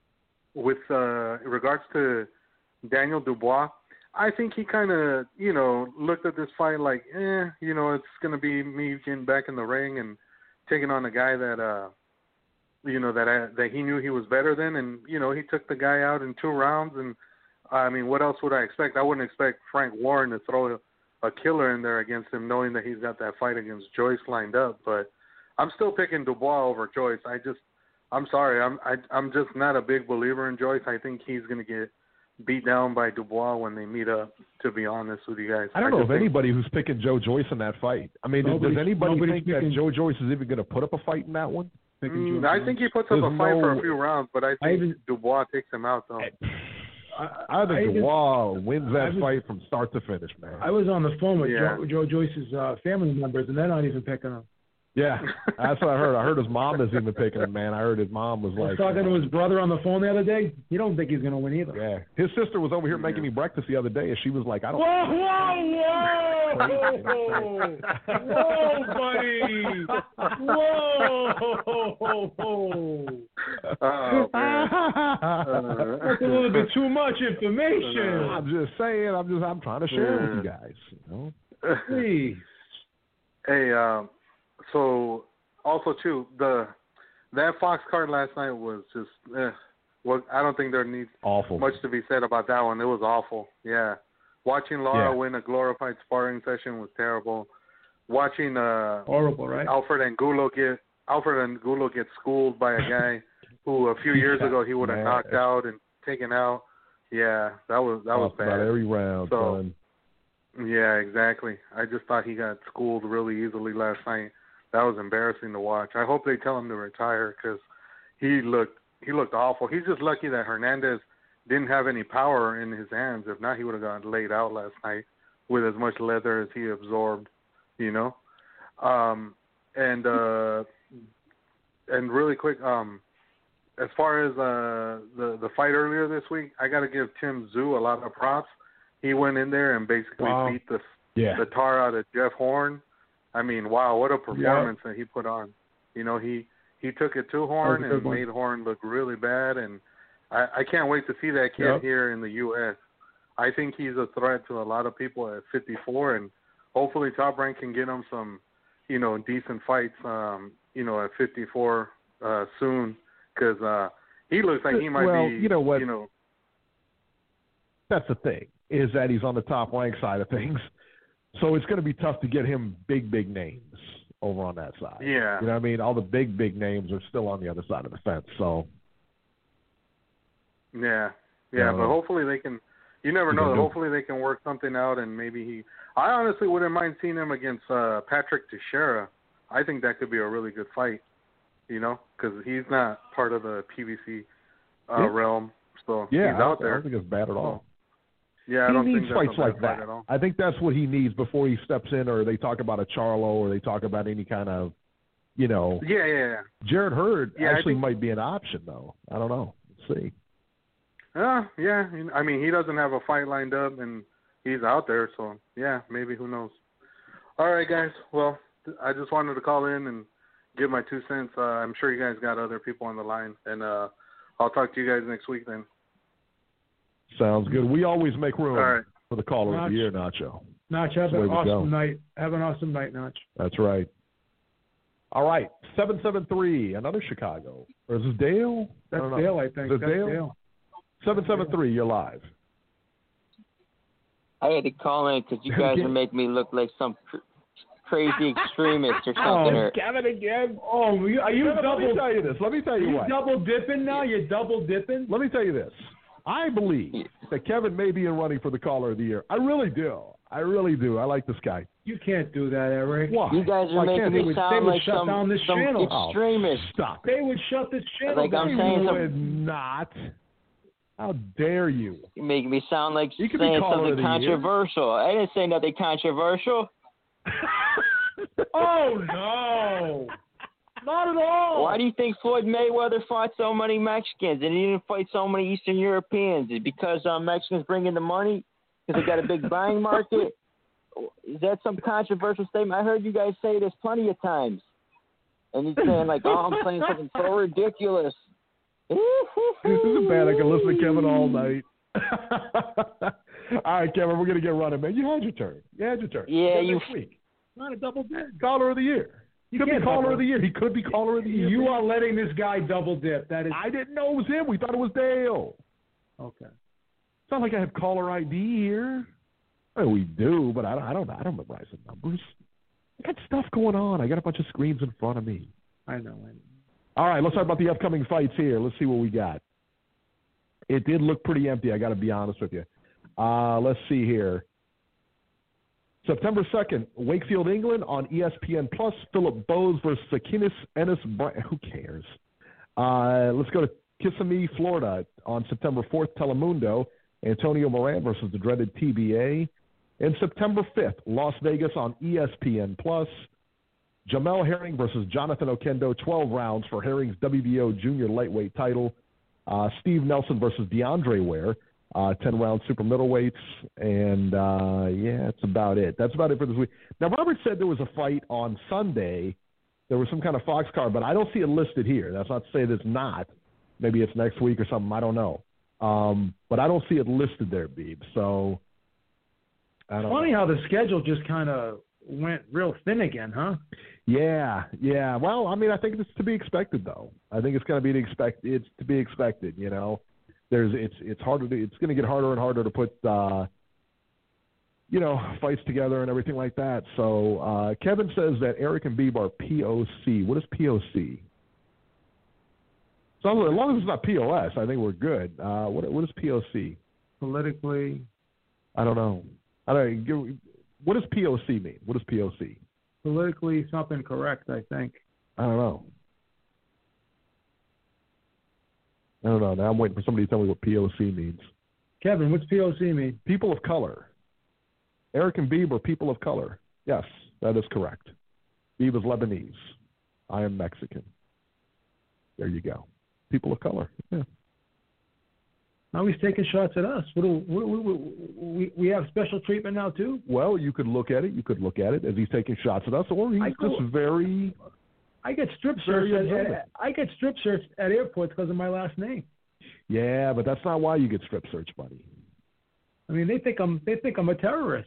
with uh, in regards to Daniel Dubois, I think he kind of, you know, looked at this fight like, eh, you know, it's going to be me getting back in the ring and taking on a guy that, uh, you know, that I, that he knew he was better than, and, you know, he took the guy out in two rounds, and, I mean, what else would I expect? I wouldn't expect Frank Warren to throw a killer in there against him, knowing that he's got that fight against Joyce lined up. But I'm still picking Dubois over Joyce. I just, I'm sorry, I'm I, I'm just not a big believer in Joyce. I think he's going to get beat down by Dubois when they meet up, to be honest with you guys. I don't I know of think, anybody who's picking Joe Joyce in that fight. I mean, does, does anybody think picking, that Joe Joyce is even going to put up a fight in that one? Mm, I think he puts up There's a fight no, for a few rounds, but I think I even, Dubois takes him out, though. I, I think I Dubois wins that was, fight from start to finish, man. I was on the phone with yeah. Joe, Joe Joyce's uh, family members, and they're not even picking him. Yeah, that's what I heard. I heard his mom isn't even picking him, man. I heard his mom was I was like... talking to his brother on the phone the other day. He don't think he's going to win either. Yeah. His sister was over here yeah. making me breakfast the other day, and she was like, I don't... Whoa, whoa, whoa! Whoa, buddy! Whoa! Oh, man. Uh, That's a little bit too much information. I'm just saying. I'm just. I'm trying to share yeah. with you guys. You know? Please. Hey, um, so also too, the that Fox card last night was just. Eh, well, I don't think there needs awful. much to be said about that one. It was awful. Yeah, watching Laura yeah. win a glorified sparring session was terrible. Watching uh, horrible, right? Alfred Angulo get Alfred Angulo get schooled by a guy who a few years ago he would have knocked out and taken out. Yeah, that was that was bad. About every round, so, son. Yeah, exactly. I just thought he got schooled really easily last night. That was embarrassing to watch. I hope they tell him to retire because he looked he looked awful. He's just lucky that Hernandez didn't have any power in his hands. If not, he would have gotten laid out last night with as much leather as he absorbed. You know, um, and uh, and really quick, um, as far as uh, the the fight earlier this week, I got to give Tim Tszyu a lot of props. He went in there and basically wow. beat the yeah. the tar out of Jeff Horn. I mean, wow, what a performance yeah. that he put on. You know, he he took it to Horn and made Horn look really bad, and I, I can't wait to see that kid yep. here in the U S. I think he's a threat to a lot of people at fifty-four, and hopefully Top Rank can get him some, you know, decent fights, um, you know, at fifty-four uh, soon, because uh, he looks like he might well, be, you know what? You know, that's the thing, is that he's on the Top Rank side of things. So it's going to be tough to get him big, big names over on that side. Yeah. You know what I mean? All the big, big names are still on the other side of the fence. So. Yeah. Yeah, uh, but hopefully they can – you never know. Hopefully they can work something out, and maybe he – I honestly wouldn't mind seeing him against uh, Patrick Teixeira. I think that could be a really good fight, you know, because he's not part of the P B C uh, yeah. realm. So yeah, he's out there. I don't think it's bad at all. Yeah, I he don't needs think fights like that. I think that's what he needs before he steps in, or they talk about a Charlo, or they talk about any kind of, you know. Yeah, yeah, yeah. Jared Hurd yeah, actually think... might be an option, though. I don't know. Let's see. Uh, yeah, I mean, he doesn't have a fight lined up, and he's out there, so, yeah, maybe, who knows. All right, guys, well, I just wanted to call in and give my two cents. Uh, I'm sure you guys got other people on the line, and uh, I'll talk to you guys next week then. Sounds good. We always make room right. for the caller Notch. of the year, Nacho. Notch, have an awesome night. Have an awesome night, Notch. That's right. All right, seven seven three, another Chicago. Or is this Dale? That's I Dale, I think. Is it That's Dale? Dale. seven seven three, you're live. I had to call in because you guys are making me look like some cr- crazy extremist or something. Oh, Kevin again. Oh, are you, are you Kevin, double? Let me tell you this. Let me tell you you what. double dipping now? You're double dipping? Let me tell you this. I believe that Kevin may be in running for the caller of the year. I really do. I really do. I like this guy. You can't do that, Eric. Why? You guys are Why making me would, sound like shut some, down this some channel. extremist. Oh, stop. They would shut this channel Like down. I'm saying You would some, not. How dare you? You make me sound like You could saying be caller something of the controversial. year. I didn't say nothing controversial. Oh, no. Not at all. Why do you think Floyd Mayweather fought so many Mexicans and he didn't fight so many Eastern Europeans? Is it because um, Mexicans bring in the money? Because they got a big buying market? Is that some controversial statement? I heard you guys say this plenty of times. And you're saying, like, oh, I'm playing something so ridiculous. This isn't bad. I can listen to Kevin all night. All right, Kevin, we're going to get running, man. You had your turn. You had your turn. Yeah, you. you. Next week. Not a double dip. Caller of the year. He could be can't caller double. of the year. He could be caller of the year. You are letting this guy double dip. That is. I didn't know it was him. We thought it was Dale. Okay. It's not like I have caller I D here. I mean, we do, but I don't. I don't. I don't memorize the numbers. I got stuff going on. I got a bunch of screens in front of me. I know. I know. All right, let's talk about the upcoming fights here. Let's see what we got. It did look pretty empty, I got to be honest with you. Uh, let's see here. September second, Wakefield, England on E S P N Plus. Philip Bowes versus Sakinis Ennis. Who cares? Uh, let's go to Kissimmee, Florida on September fourth, Telemundo. Antonio Moran versus the dreaded T B A. And September fifth, Las Vegas on E S P N Plus. Jamel Herring versus Jonathan Okendo, twelve rounds for Herring's W B O junior lightweight title. Uh, Steve Nelson versus DeAndre Ware, uh, ten-round super middleweights. And, uh, yeah, that's about it. That's about it for this week. Now, Robert said there was a fight on Sunday. There was some kind of Fox card, but I don't see it listed here. That's not to say that it's not. Maybe it's next week or something. I don't know. Um, but I don't see it listed there, Beeb. So, I don't It's funny know. how the schedule just kind of went real thin again, huh? Yeah, yeah. Well, I mean, I think it's to be expected, though. I think it's going to be to expect. It's to be expected. You know, there's it's it's harder to it's going to get harder and harder to put uh, you know fights together and everything like that. So uh, Kevin says that Eric and Beeb are P O C. What is P O C? So as long as it's not P O S, I think we're good. Uh, what what is P O C? Politically. I don't know. I don't. Give, what does P O C mean? What is P O C? Politically something correct, I think. I don't know. I don't know. Now I'm waiting for somebody to tell me what P O C means. Kevin, what's P O C mean? People of color. Eric and Beeb are people of color. Yes, that is correct. Beeb is Lebanese. I am Mexican. There you go. People of color. Yeah. Now he's taking shots at us. What do, we, we, we, we have special treatment now, too? Well, you could look at it. You could look at it as he's taking shots at us, or he's I just go, very... I get strip very searched at, observant. at, I get strip searched at airports because of my last name. Yeah, but that's not why you get strip searched, buddy. I mean, they think I'm they think I'm a terrorist.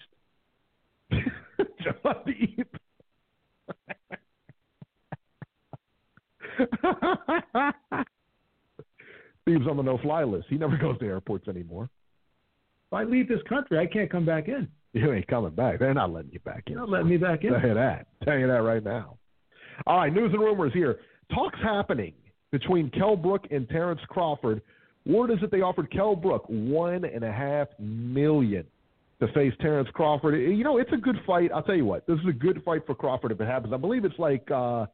John Beeb. Beeb's on the no-fly list. He never goes to airports anymore. If I leave this country, I can't come back in. You ain't coming back. They're not letting you back in. They're not letting me back in. Tell you that. Tell you that right now. All right, news and rumors here. Talks happening between Kell Brook and Terrence Crawford. Word is that they offered Kell Brook one and a half million to face Terrence Crawford. You know, it's a good fight. I'll tell you what. This is a good fight for Crawford if it happens. I believe it's like uh,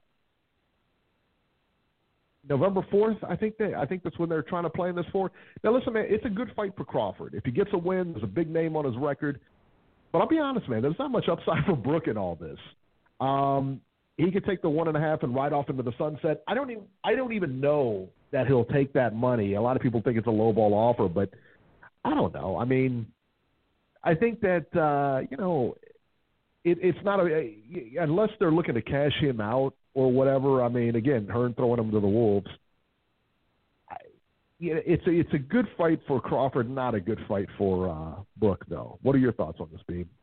November fourth. I think they. I think that's when they're trying to plan this for. Now, listen, man. It's a good fight for Crawford. If he gets a win, there's a big name on his record. But I'll be honest, man. There's not much upside for Brook in all this. Um, he could take the one and a half and ride off into the sunset. I don't even. I don't even know that he'll take that money. A lot of people think it's a lowball offer, but I don't know. I mean, I think that uh, you know, it, it's not a unless they're looking to cash him out or whatever. I mean, again, Hearn throwing him to the wolves. I, yeah, it's a, it's a good fight for Crawford, not a good fight for uh, Brook, though. What are your thoughts on this, Beeb?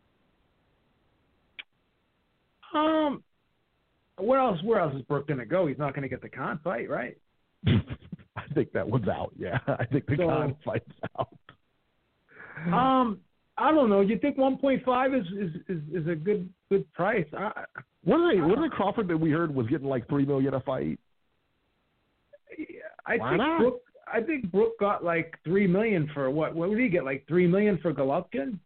Um, where else? Where else is Brook going to go? He's not going to get the con fight, right? I think that one's out. Yeah, I think the So- con fight's out. Um, I don't know. You think one point five is, is, is, is a good good price? I, What are they? What are Crawford that we heard was getting like three million a fight? I Why think not? Brook. I think Brook got like three million for what? What did he get? Like three million for Golovkin?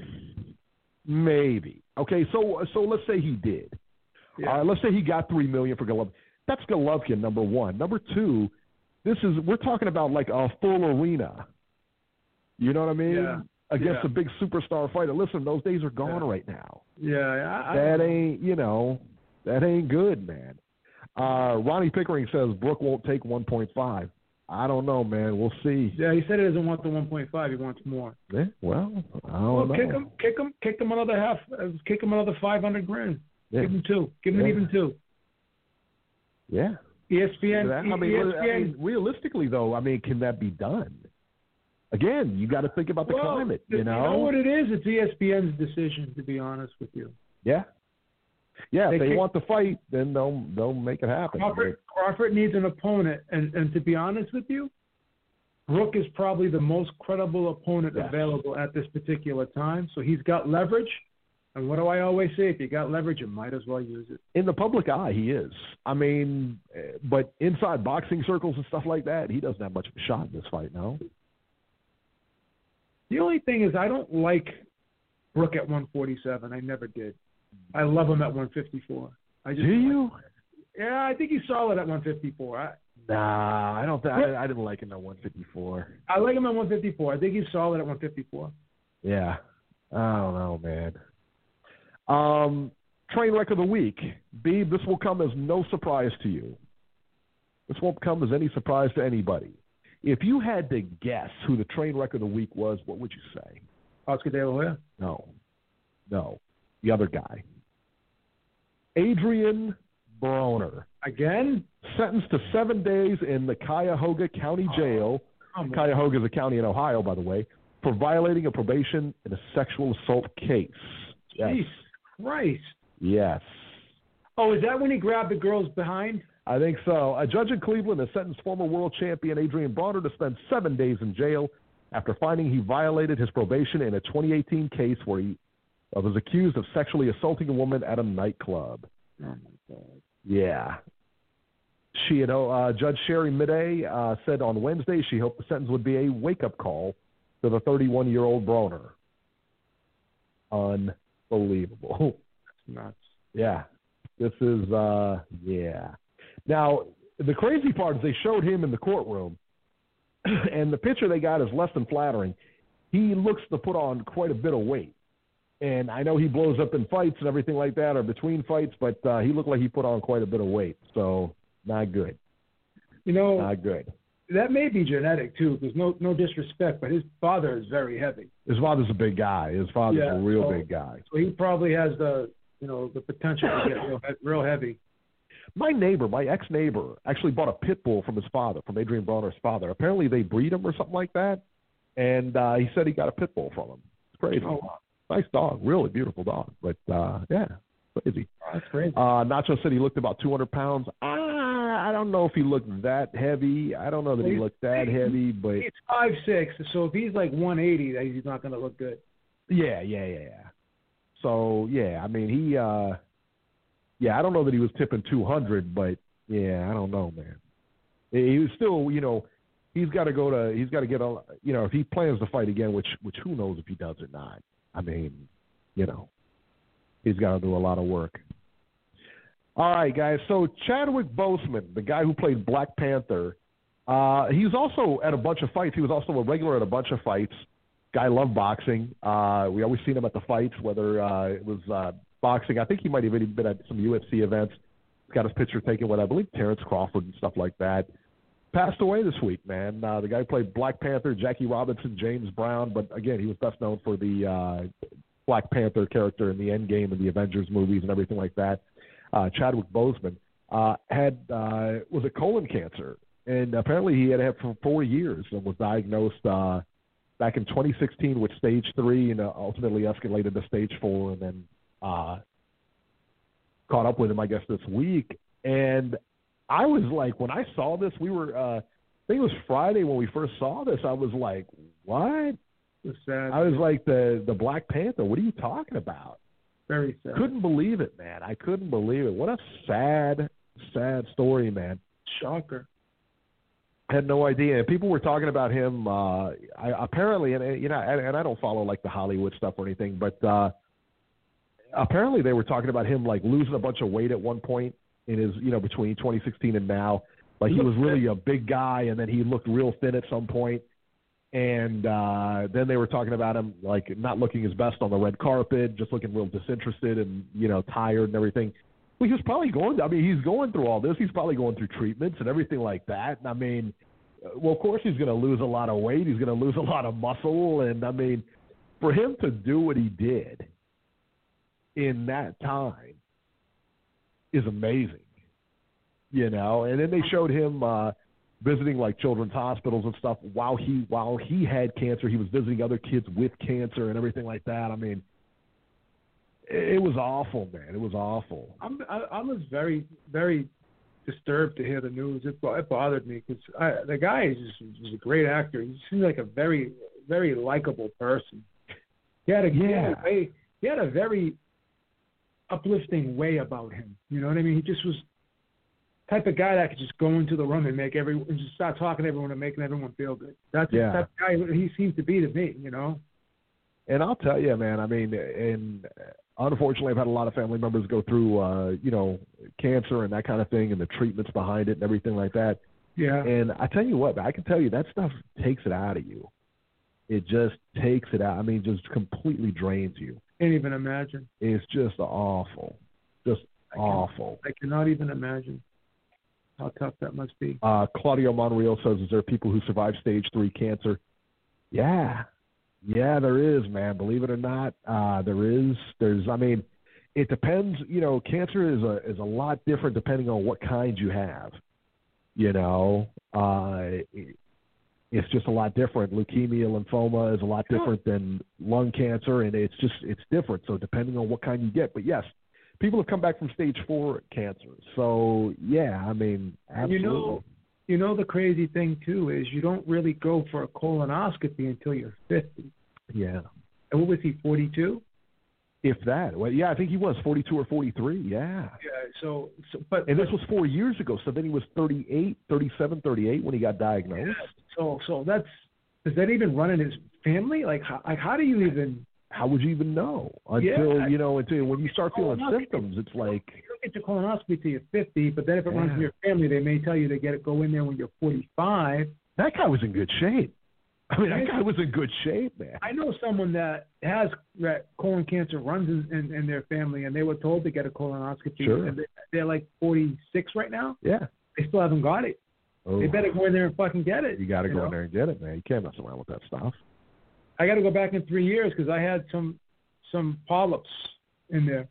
Maybe. Okay, so so let's say he did. Yeah. Uh, let's say he got three million for Golovkin. That's Golovkin, number one. Number two, this is we're talking about like a full arena. You know what I mean? Yeah. Against Yeah. a big superstar fighter. Listen, those days are gone Yeah. right now. Yeah, I, I, That ain't, you know, that ain't good, man. Uh, Ronnie Pickering says Brook won't take one point five. I don't know, man. We'll see. Yeah, he said he doesn't want the one point five. He wants more. Yeah, well, I don't Well, know. kick him, kick him, kick him another half. Uh, kick him another five hundred grand. Yeah. Give him two. Give him Yeah. even two. Yeah. E S P N. I mean, E S P N. I mean, realistically, though, I mean, can that be done? Again, you got to think about the well, climate, you you know? know what it is? It's E S P N's decision, to be honest with you. Yeah. Yeah, They if they kick- want the fight, then they'll they'll make it happen. Crawford, Crawford needs an opponent, and, and to be honest with you, Brook is probably the most credible opponent Yes. available at this particular time. So he's got leverage. And what do I always say? If you got leverage, you might as well use it. In the public eye, he is. I mean, eh, but inside boxing circles and stuff like that, he doesn't have much of a shot in this fight, no? The only thing is I don't like Brook at one forty-seven. I never did. I love him at one fifty-four. I just Do you? Yeah, I think he's solid at one fifty-four. I, Nah, I don't. Th- I, I didn't like him at one fifty-four. I like him at one fifty-four. I think he's solid at one fifty-four. Yeah, I don't know, man. Um, train wreck of the week, Beeb. This will come as no surprise to you. This won't come as any surprise to anybody. If you had to guess who the train wreck of the week was, what would you say? Oscar De La Hoya? No, no, the other guy, Adrian Broner. Again? Sentenced to seven days in the Cuyahoga County Jail. Oh, Cuyahoga is a county in Ohio, by the way, for violating a probation in a sexual assault case. Yes. Jeez Christ. Yes. Oh, is that when he grabbed the girls behind? I think so. A judge in Cleveland has sentenced former world champion Adrian Broner to spend seven days in jail after finding he violated his probation in a twenty eighteen case where he uh, was accused of sexually assaulting a woman at a nightclub. Oh, my God. Yeah. She had, uh, Judge Sherry Midday uh, said on Wednesday she hoped the sentence would be a wake-up call to the thirty-one-year-old Broner. Unbelievable. That's nuts. Yeah. This is, uh, yeah. Now, the crazy part is they showed him in the courtroom, and the picture they got is less than flattering. He looks to put on quite a bit of weight. And I know he blows up in fights and everything like that, or between fights, but uh, he looked like he put on quite a bit of weight. So, not good. You know, Not good. that may be genetic, too, because no no disrespect, but his father is very heavy. His father's a big guy. His father's Yeah, a real so- big guy. So he probably has the, you know, the potential to get real, he- real heavy. My neighbor, my ex-neighbor, actually bought a pit bull from his father, from Adrian Broner's father. Apparently they breed him or something like that, and uh, he said he got a pit bull from him. It's crazy. Oh, wow. Nice dog, really beautiful dog. But, uh, yeah, crazy. That's crazy. Uh, Nacho said he looked about two hundred pounds. Ah, I don't know if he looked that heavy. I don't know that he looked that heavy, but He's five six, so if he's like one eighty, then he's not going to look good. yeah, yeah, yeah, yeah. So, yeah, I mean, he, uh, yeah, I don't know that he was tipping two hundred, but, yeah, I don't know, man. He was still, you know, he's got to go to, he's got to get a, you know, if he plans to fight again, which, which who knows if he does or not. I mean, you know, he's got to do a lot of work. All right, guys. So Chadwick Boseman, the guy who played Black Panther, uh, he was also at a bunch of fights. He was also a regular at a bunch of fights. Guy loved boxing. Uh, we always seen him at the fights, whether uh, it was uh, boxing. I think he might have even been at some U F C events. He's got his picture taken with, I believe, Terrence Crawford and stuff like that. Passed away this week, man. Uh, the guy who played Black Panther, Jackie Robinson, James Brown. But, again, he was best known for the uh, Black Panther character in the Endgame and the Avengers movies and everything like that. Uh, Chadwick Boseman uh, had uh, was a colon cancer, and apparently he had had it for four years and was diagnosed uh, back in twenty sixteen with stage three and uh, ultimately escalated to stage four and then uh, caught up with him, I guess, this week. And I was like, when I saw this, we were, uh, I think it was Friday when we first saw this, I was like, what? It's sad. I was like, the, the Black Panther, what are you talking about? Very sad. Couldn't believe it, man. I couldn't believe it. What a sad, sad story, man. Shocker. I had no idea. And people were talking about him, uh, I, apparently, and, you know, and, and I don't follow, like, the Hollywood stuff or anything, but uh, apparently they were talking about him, like, losing a bunch of weight at one point in his, you know, between twenty sixteen and now. Like, he was really a big guy, and then he looked real thin at some point. And uh, then they were talking about him, like, not looking his best on the red carpet, just looking real disinterested and, you know, tired and everything. Well, he was probably going, I mean, he's going through all this. He's probably going through treatments and everything like that. And, I mean, well, of course he's going to lose a lot of weight. He's going to lose a lot of muscle. And, I mean, for him to do what he did in that time is amazing, you know. And then they showed him uh, visiting, like, children's hospitals and stuff while he while he had cancer. He was visiting other kids with cancer and everything like that. I mean, it, it was awful, man. It was awful. I'm, I, I was very, very disturbed to hear the news. It, it bothered me because the guy is just, he's a great actor. He seems like a very, very likable person. He had a, Yeah. he had a way, he had a very uplifting way about him. You know what I mean? He just was the type of guy that could just go into the room and make every and just start talking to everyone and making everyone feel good. That's Yeah. that guy he seemed to be to me. You know. And I'll tell you, man, I mean, and unfortunately, I've had a lot of family members go through, uh, you know, cancer and that kind of thing and the treatments behind it and everything like that. Yeah. And I tell you what, I can tell you that stuff takes it out of you. It just takes it out. I mean, just completely drains you. Can't even imagine. It's just awful. Just I can, awful. I cannot even imagine how tough that must be. Uh, Claudio Monreal says, is there people who survive stage three cancer? Yeah. Yeah, there is, man. Believe it or not, uh, there is. There's, I mean, it depends. You know, cancer is a is a lot different depending on what kind you have. You know, uh, it, it's just a lot different. Leukemia, lymphoma is a lot different than lung cancer, and it's just it's different. So depending on what kind you get, but yes, people have come back from stage four cancer. So yeah, I mean, absolutely. You know, you know the crazy thing too is you don't really go for a colonoscopy until you're fifty. Yeah. And what was he, forty-two? If that. Well, yeah, I think he was forty-two or forty-three. Yeah. Yeah. So, so but and this but, was four years ago. So then he was thirty-eight, thirty-seven, thirty-eight when he got diagnosed. Yeah. So, so that's does that even run in his family? Like, how, like how do you even? How would you even know until yeah, you know until when you start feeling symptoms? It's like you don't get your colonoscopy till you're fifty, but then if it yeah. runs in your family, they may tell you to get it go in there when you're forty-five. That guy was in good shape. I mean, that guy was in good shape, man. I know someone that has that colon cancer runs in, in, in their family, and they were told to get a colonoscopy. Sure. And they, they're like forty-six right now. Yeah. They still haven't got it. Oh. They better go in there and fucking get it. You got to go know? in there and get it, man. You can't mess around with that stuff. I got to go back in three years because I had some some polyps in there.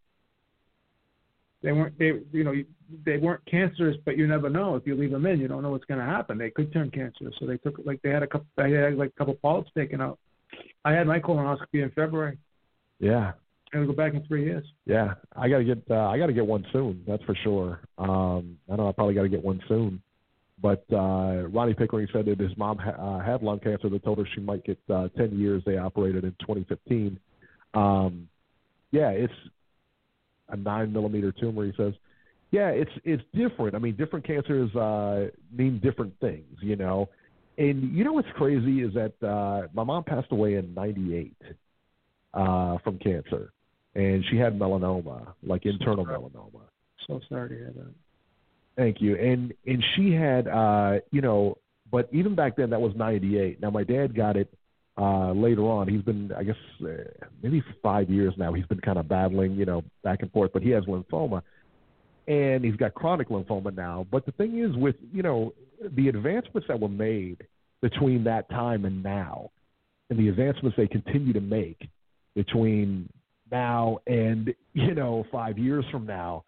They weren't they you know they weren't cancerous, but you never know. If you leave them in, you don't know what's going to happen. They could turn cancerous. So they took like they had a couple. I had like a couple polyps taken out. I had my colonoscopy in February. Yeah. I'm gonna go back in three years. Yeah, I gotta get uh, I gotta get one soon. That's for sure. Um, I know I probably gotta get one soon. But uh, Ronnie Pickering said that his mom ha- uh, had lung cancer. They told her she might get uh, ten years. They operated in twenty fifteen. Um, yeah, it's a nine millimeter tumor. He says, yeah, it's it's different. I mean, different cancers uh, mean different things, you know. And you know what's crazy is that uh, my mom passed away in ninety-eight uh, from cancer, and she had melanoma, like internal melanoma. So sorry to hear that. Thank you. And and she had, uh, you know, but even back then that was ninety-eight. Now my dad got it uh, later on. He's been, I guess, uh, maybe five years now. He's been kind of battling, you know, back and forth. But he has lymphoma, and he's got chronic lymphoma now. But the thing is, with you know, the advancements that were made between that time and now, and the advancements they continue to make between now and you know five years from now.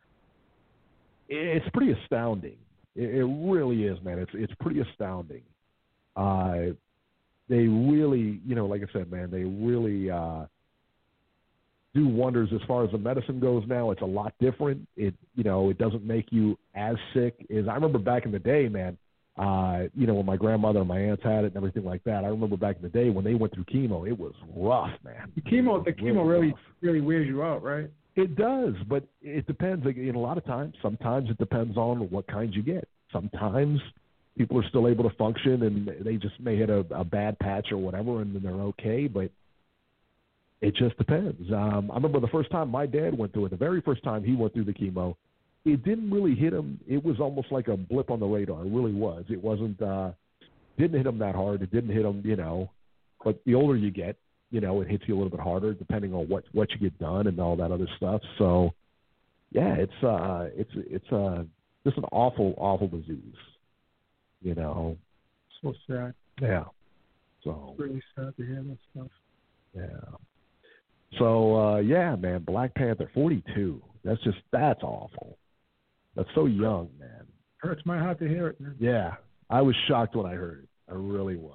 It's pretty astounding. It really is, man. It's it's pretty astounding. Uh, they really, you know, like I said, man, they really uh, do wonders as far as the medicine goes now. It's a lot different. It, you know, it doesn't make you as sick as I remember back in the day, man. Uh, you know, when my grandmother and my aunts had it and everything like that. I remember back in the day when they went through chemo, it was rough, man. The chemo, the chemo really, rough. really wears you out, right? It does, but it depends. Like, in a lot of times, sometimes it depends on what kind you get. Sometimes people are still able to function, and they just may hit a, a bad patch or whatever, and then they're okay. But it just depends. Um, I remember the first time my dad went through it, the very first time he went through the chemo, it didn't really hit him. It was almost like a blip on the radar. It really was. It wasn't. Uh, didn't hit him that hard. It didn't hit him, you know. But the older you get, you know, it hits you a little bit harder depending on what, what you get done and all that other stuff. So, yeah, it's uh, it's it's uh, just an awful, awful disease. You know. So sad. Yeah. So. It's really sad to hear that stuff. Yeah. So uh, yeah, man, Black Panther, forty-two. That's just that's awful. That's so young, man. Hurts my heart to hear it, man. Yeah, I was shocked when I heard it. I really was.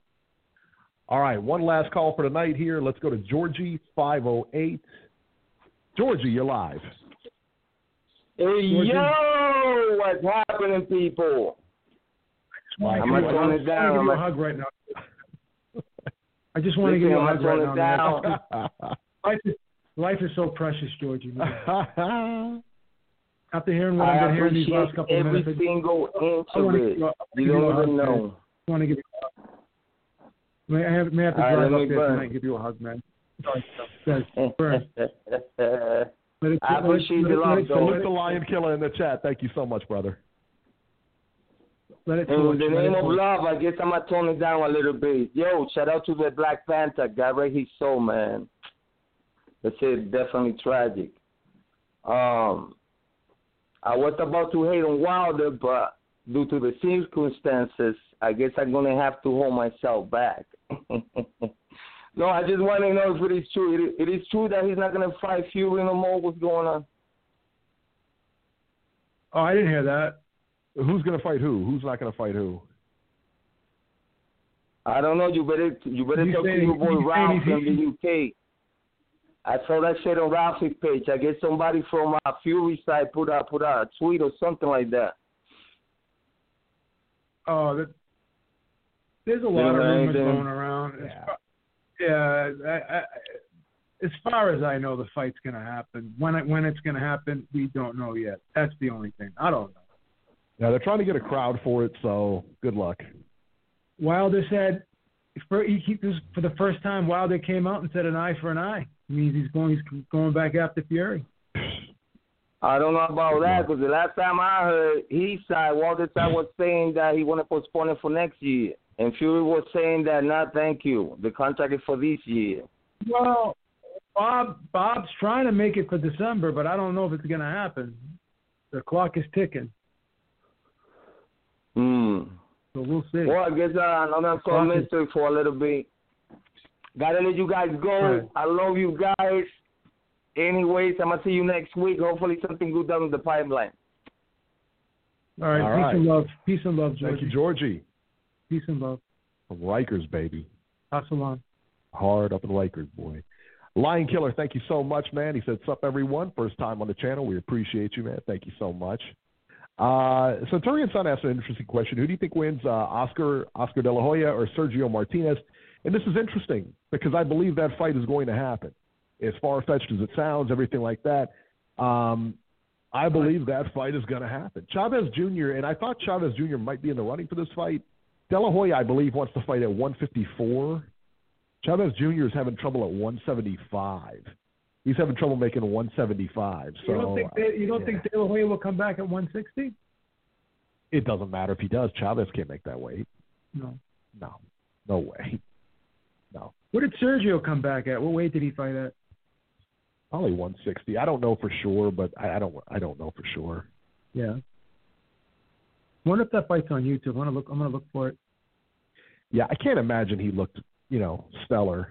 All right, one last call for tonight here. Let's go to Georgie, five oh eight. Georgie, you're live. Hey, yo, what's happening, people? I'm going to tone it down. I want to give you a hug right now. I just want to give you a hug right now. Life is, life is so precious, Georgie. After hearing what I've been hearing these last couple of minutes, every single inch of it. You don't even know. I want to give you a hug. May I have, may I have to drive right, up there tonight and give you a hug, man. Sorry, I appreciate the love, though. Salute the Lion Killer in the chat. Thank you so much, brother. Let it in the name of love, I guess I'm going to tone it down a little bit. Yo, shout out to the Black Panther. God rest his soul, man. That's it. Definitely tragic. Um, I was about to hate on Wilder, but due to the circumstances, I guess I'm going to have to hold myself back. No, I just want to know if it is true. It, it is true that he's not going to fight Fury no more. What's going on? Oh, I didn't hear that. Who's going to fight who? Who's not going to fight who? I don't know. You better you better you talk to your boy Ralph in the U K. I saw that shit on Ralph's page. I guess somebody from uh, Fury side put out put out a tweet or something like that. Oh, that, there's a lot of rumors going around. Yeah, yeah I, I, as far as I know, the fight's going to happen. When it, when it's going to happen, we don't know yet. That's the only thing. I don't know. Yeah, they're trying to get a crowd for it, so good luck. Wilder said, for, he, for the first time, Wilder came out and said an eye for an eye. It means he's going, he's going back after Fury. I don't know about that, because the last time I heard, his side, Wilder's side was saying that he wanted to postpone it for next year. And Fury was saying that, no, thank you. The contract is for this year. Well, Bob, Bob's trying to make it for December, but I don't know if it's going to happen. The clock is ticking. Hmm. So we'll see. Well, I guess uh, I'm going to call mystery for a little bit. Got to let you guys go. Right. I love you guys. Anyways, I'm going to see you next week. Hopefully something good down the pipeline. All right. All Peace right. and love. Peace and love, Georgie. Thank you, Georgie. Peace and love. From Rikers, baby. Pass along. Hard up in Rikers, boy. Lion Killer, thank you so much, man. He said, sup, everyone. First time on the channel. We appreciate you, man. Thank you so much. Uh, Centurion Son asked an interesting question. Who do you think wins, uh, Oscar Oscar De La Hoya or Sergio Martinez? And this is interesting because I believe that fight is going to happen. As far-fetched as it sounds, everything like that, um, I believe that fight is going to happen. Chavez Junior, and I thought Chavez Junior might be in the running for this fight. De La Hoya, I believe, wants to fight at one fifty-four. Chavez Junior is having trouble at one seventy-five. He's having trouble making one seventy-five. So you don't think they, you don't yeah. think De La Hoya will come back at one sixty? It doesn't matter if he does. Chavez can't make that weight. No. No. No way. No. What did Sergio come back at? What weight did he fight at? Probably one sixty. I don't know for sure, but I, I don't. I don't know for sure. Yeah. I wonder if that fight's on YouTube. I want to look. I'm gonna look for it. Yeah, I can't imagine he looked, you know, stellar.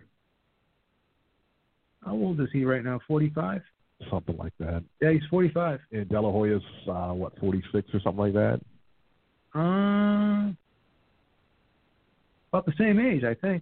How old is he right now? forty-five? Something like that. Yeah, he's forty-five. And De La Hoya's, uh, what, forty-six or something like that? Uh, about the same age, I think.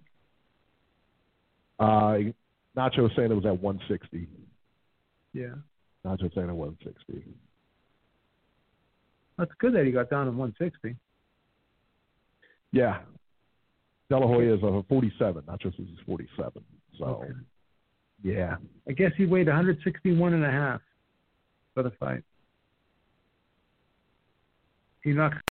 Uh, Nacho saying it was at one sixty. Yeah. Nacho saying at one sixty. That's good that he got down to one sixty. Yeah. De La Hoya is a forty-seven. Nacho says he's forty-seven. So, okay. Yeah. I guess he weighed one sixty-one and a half for the fight. He knocked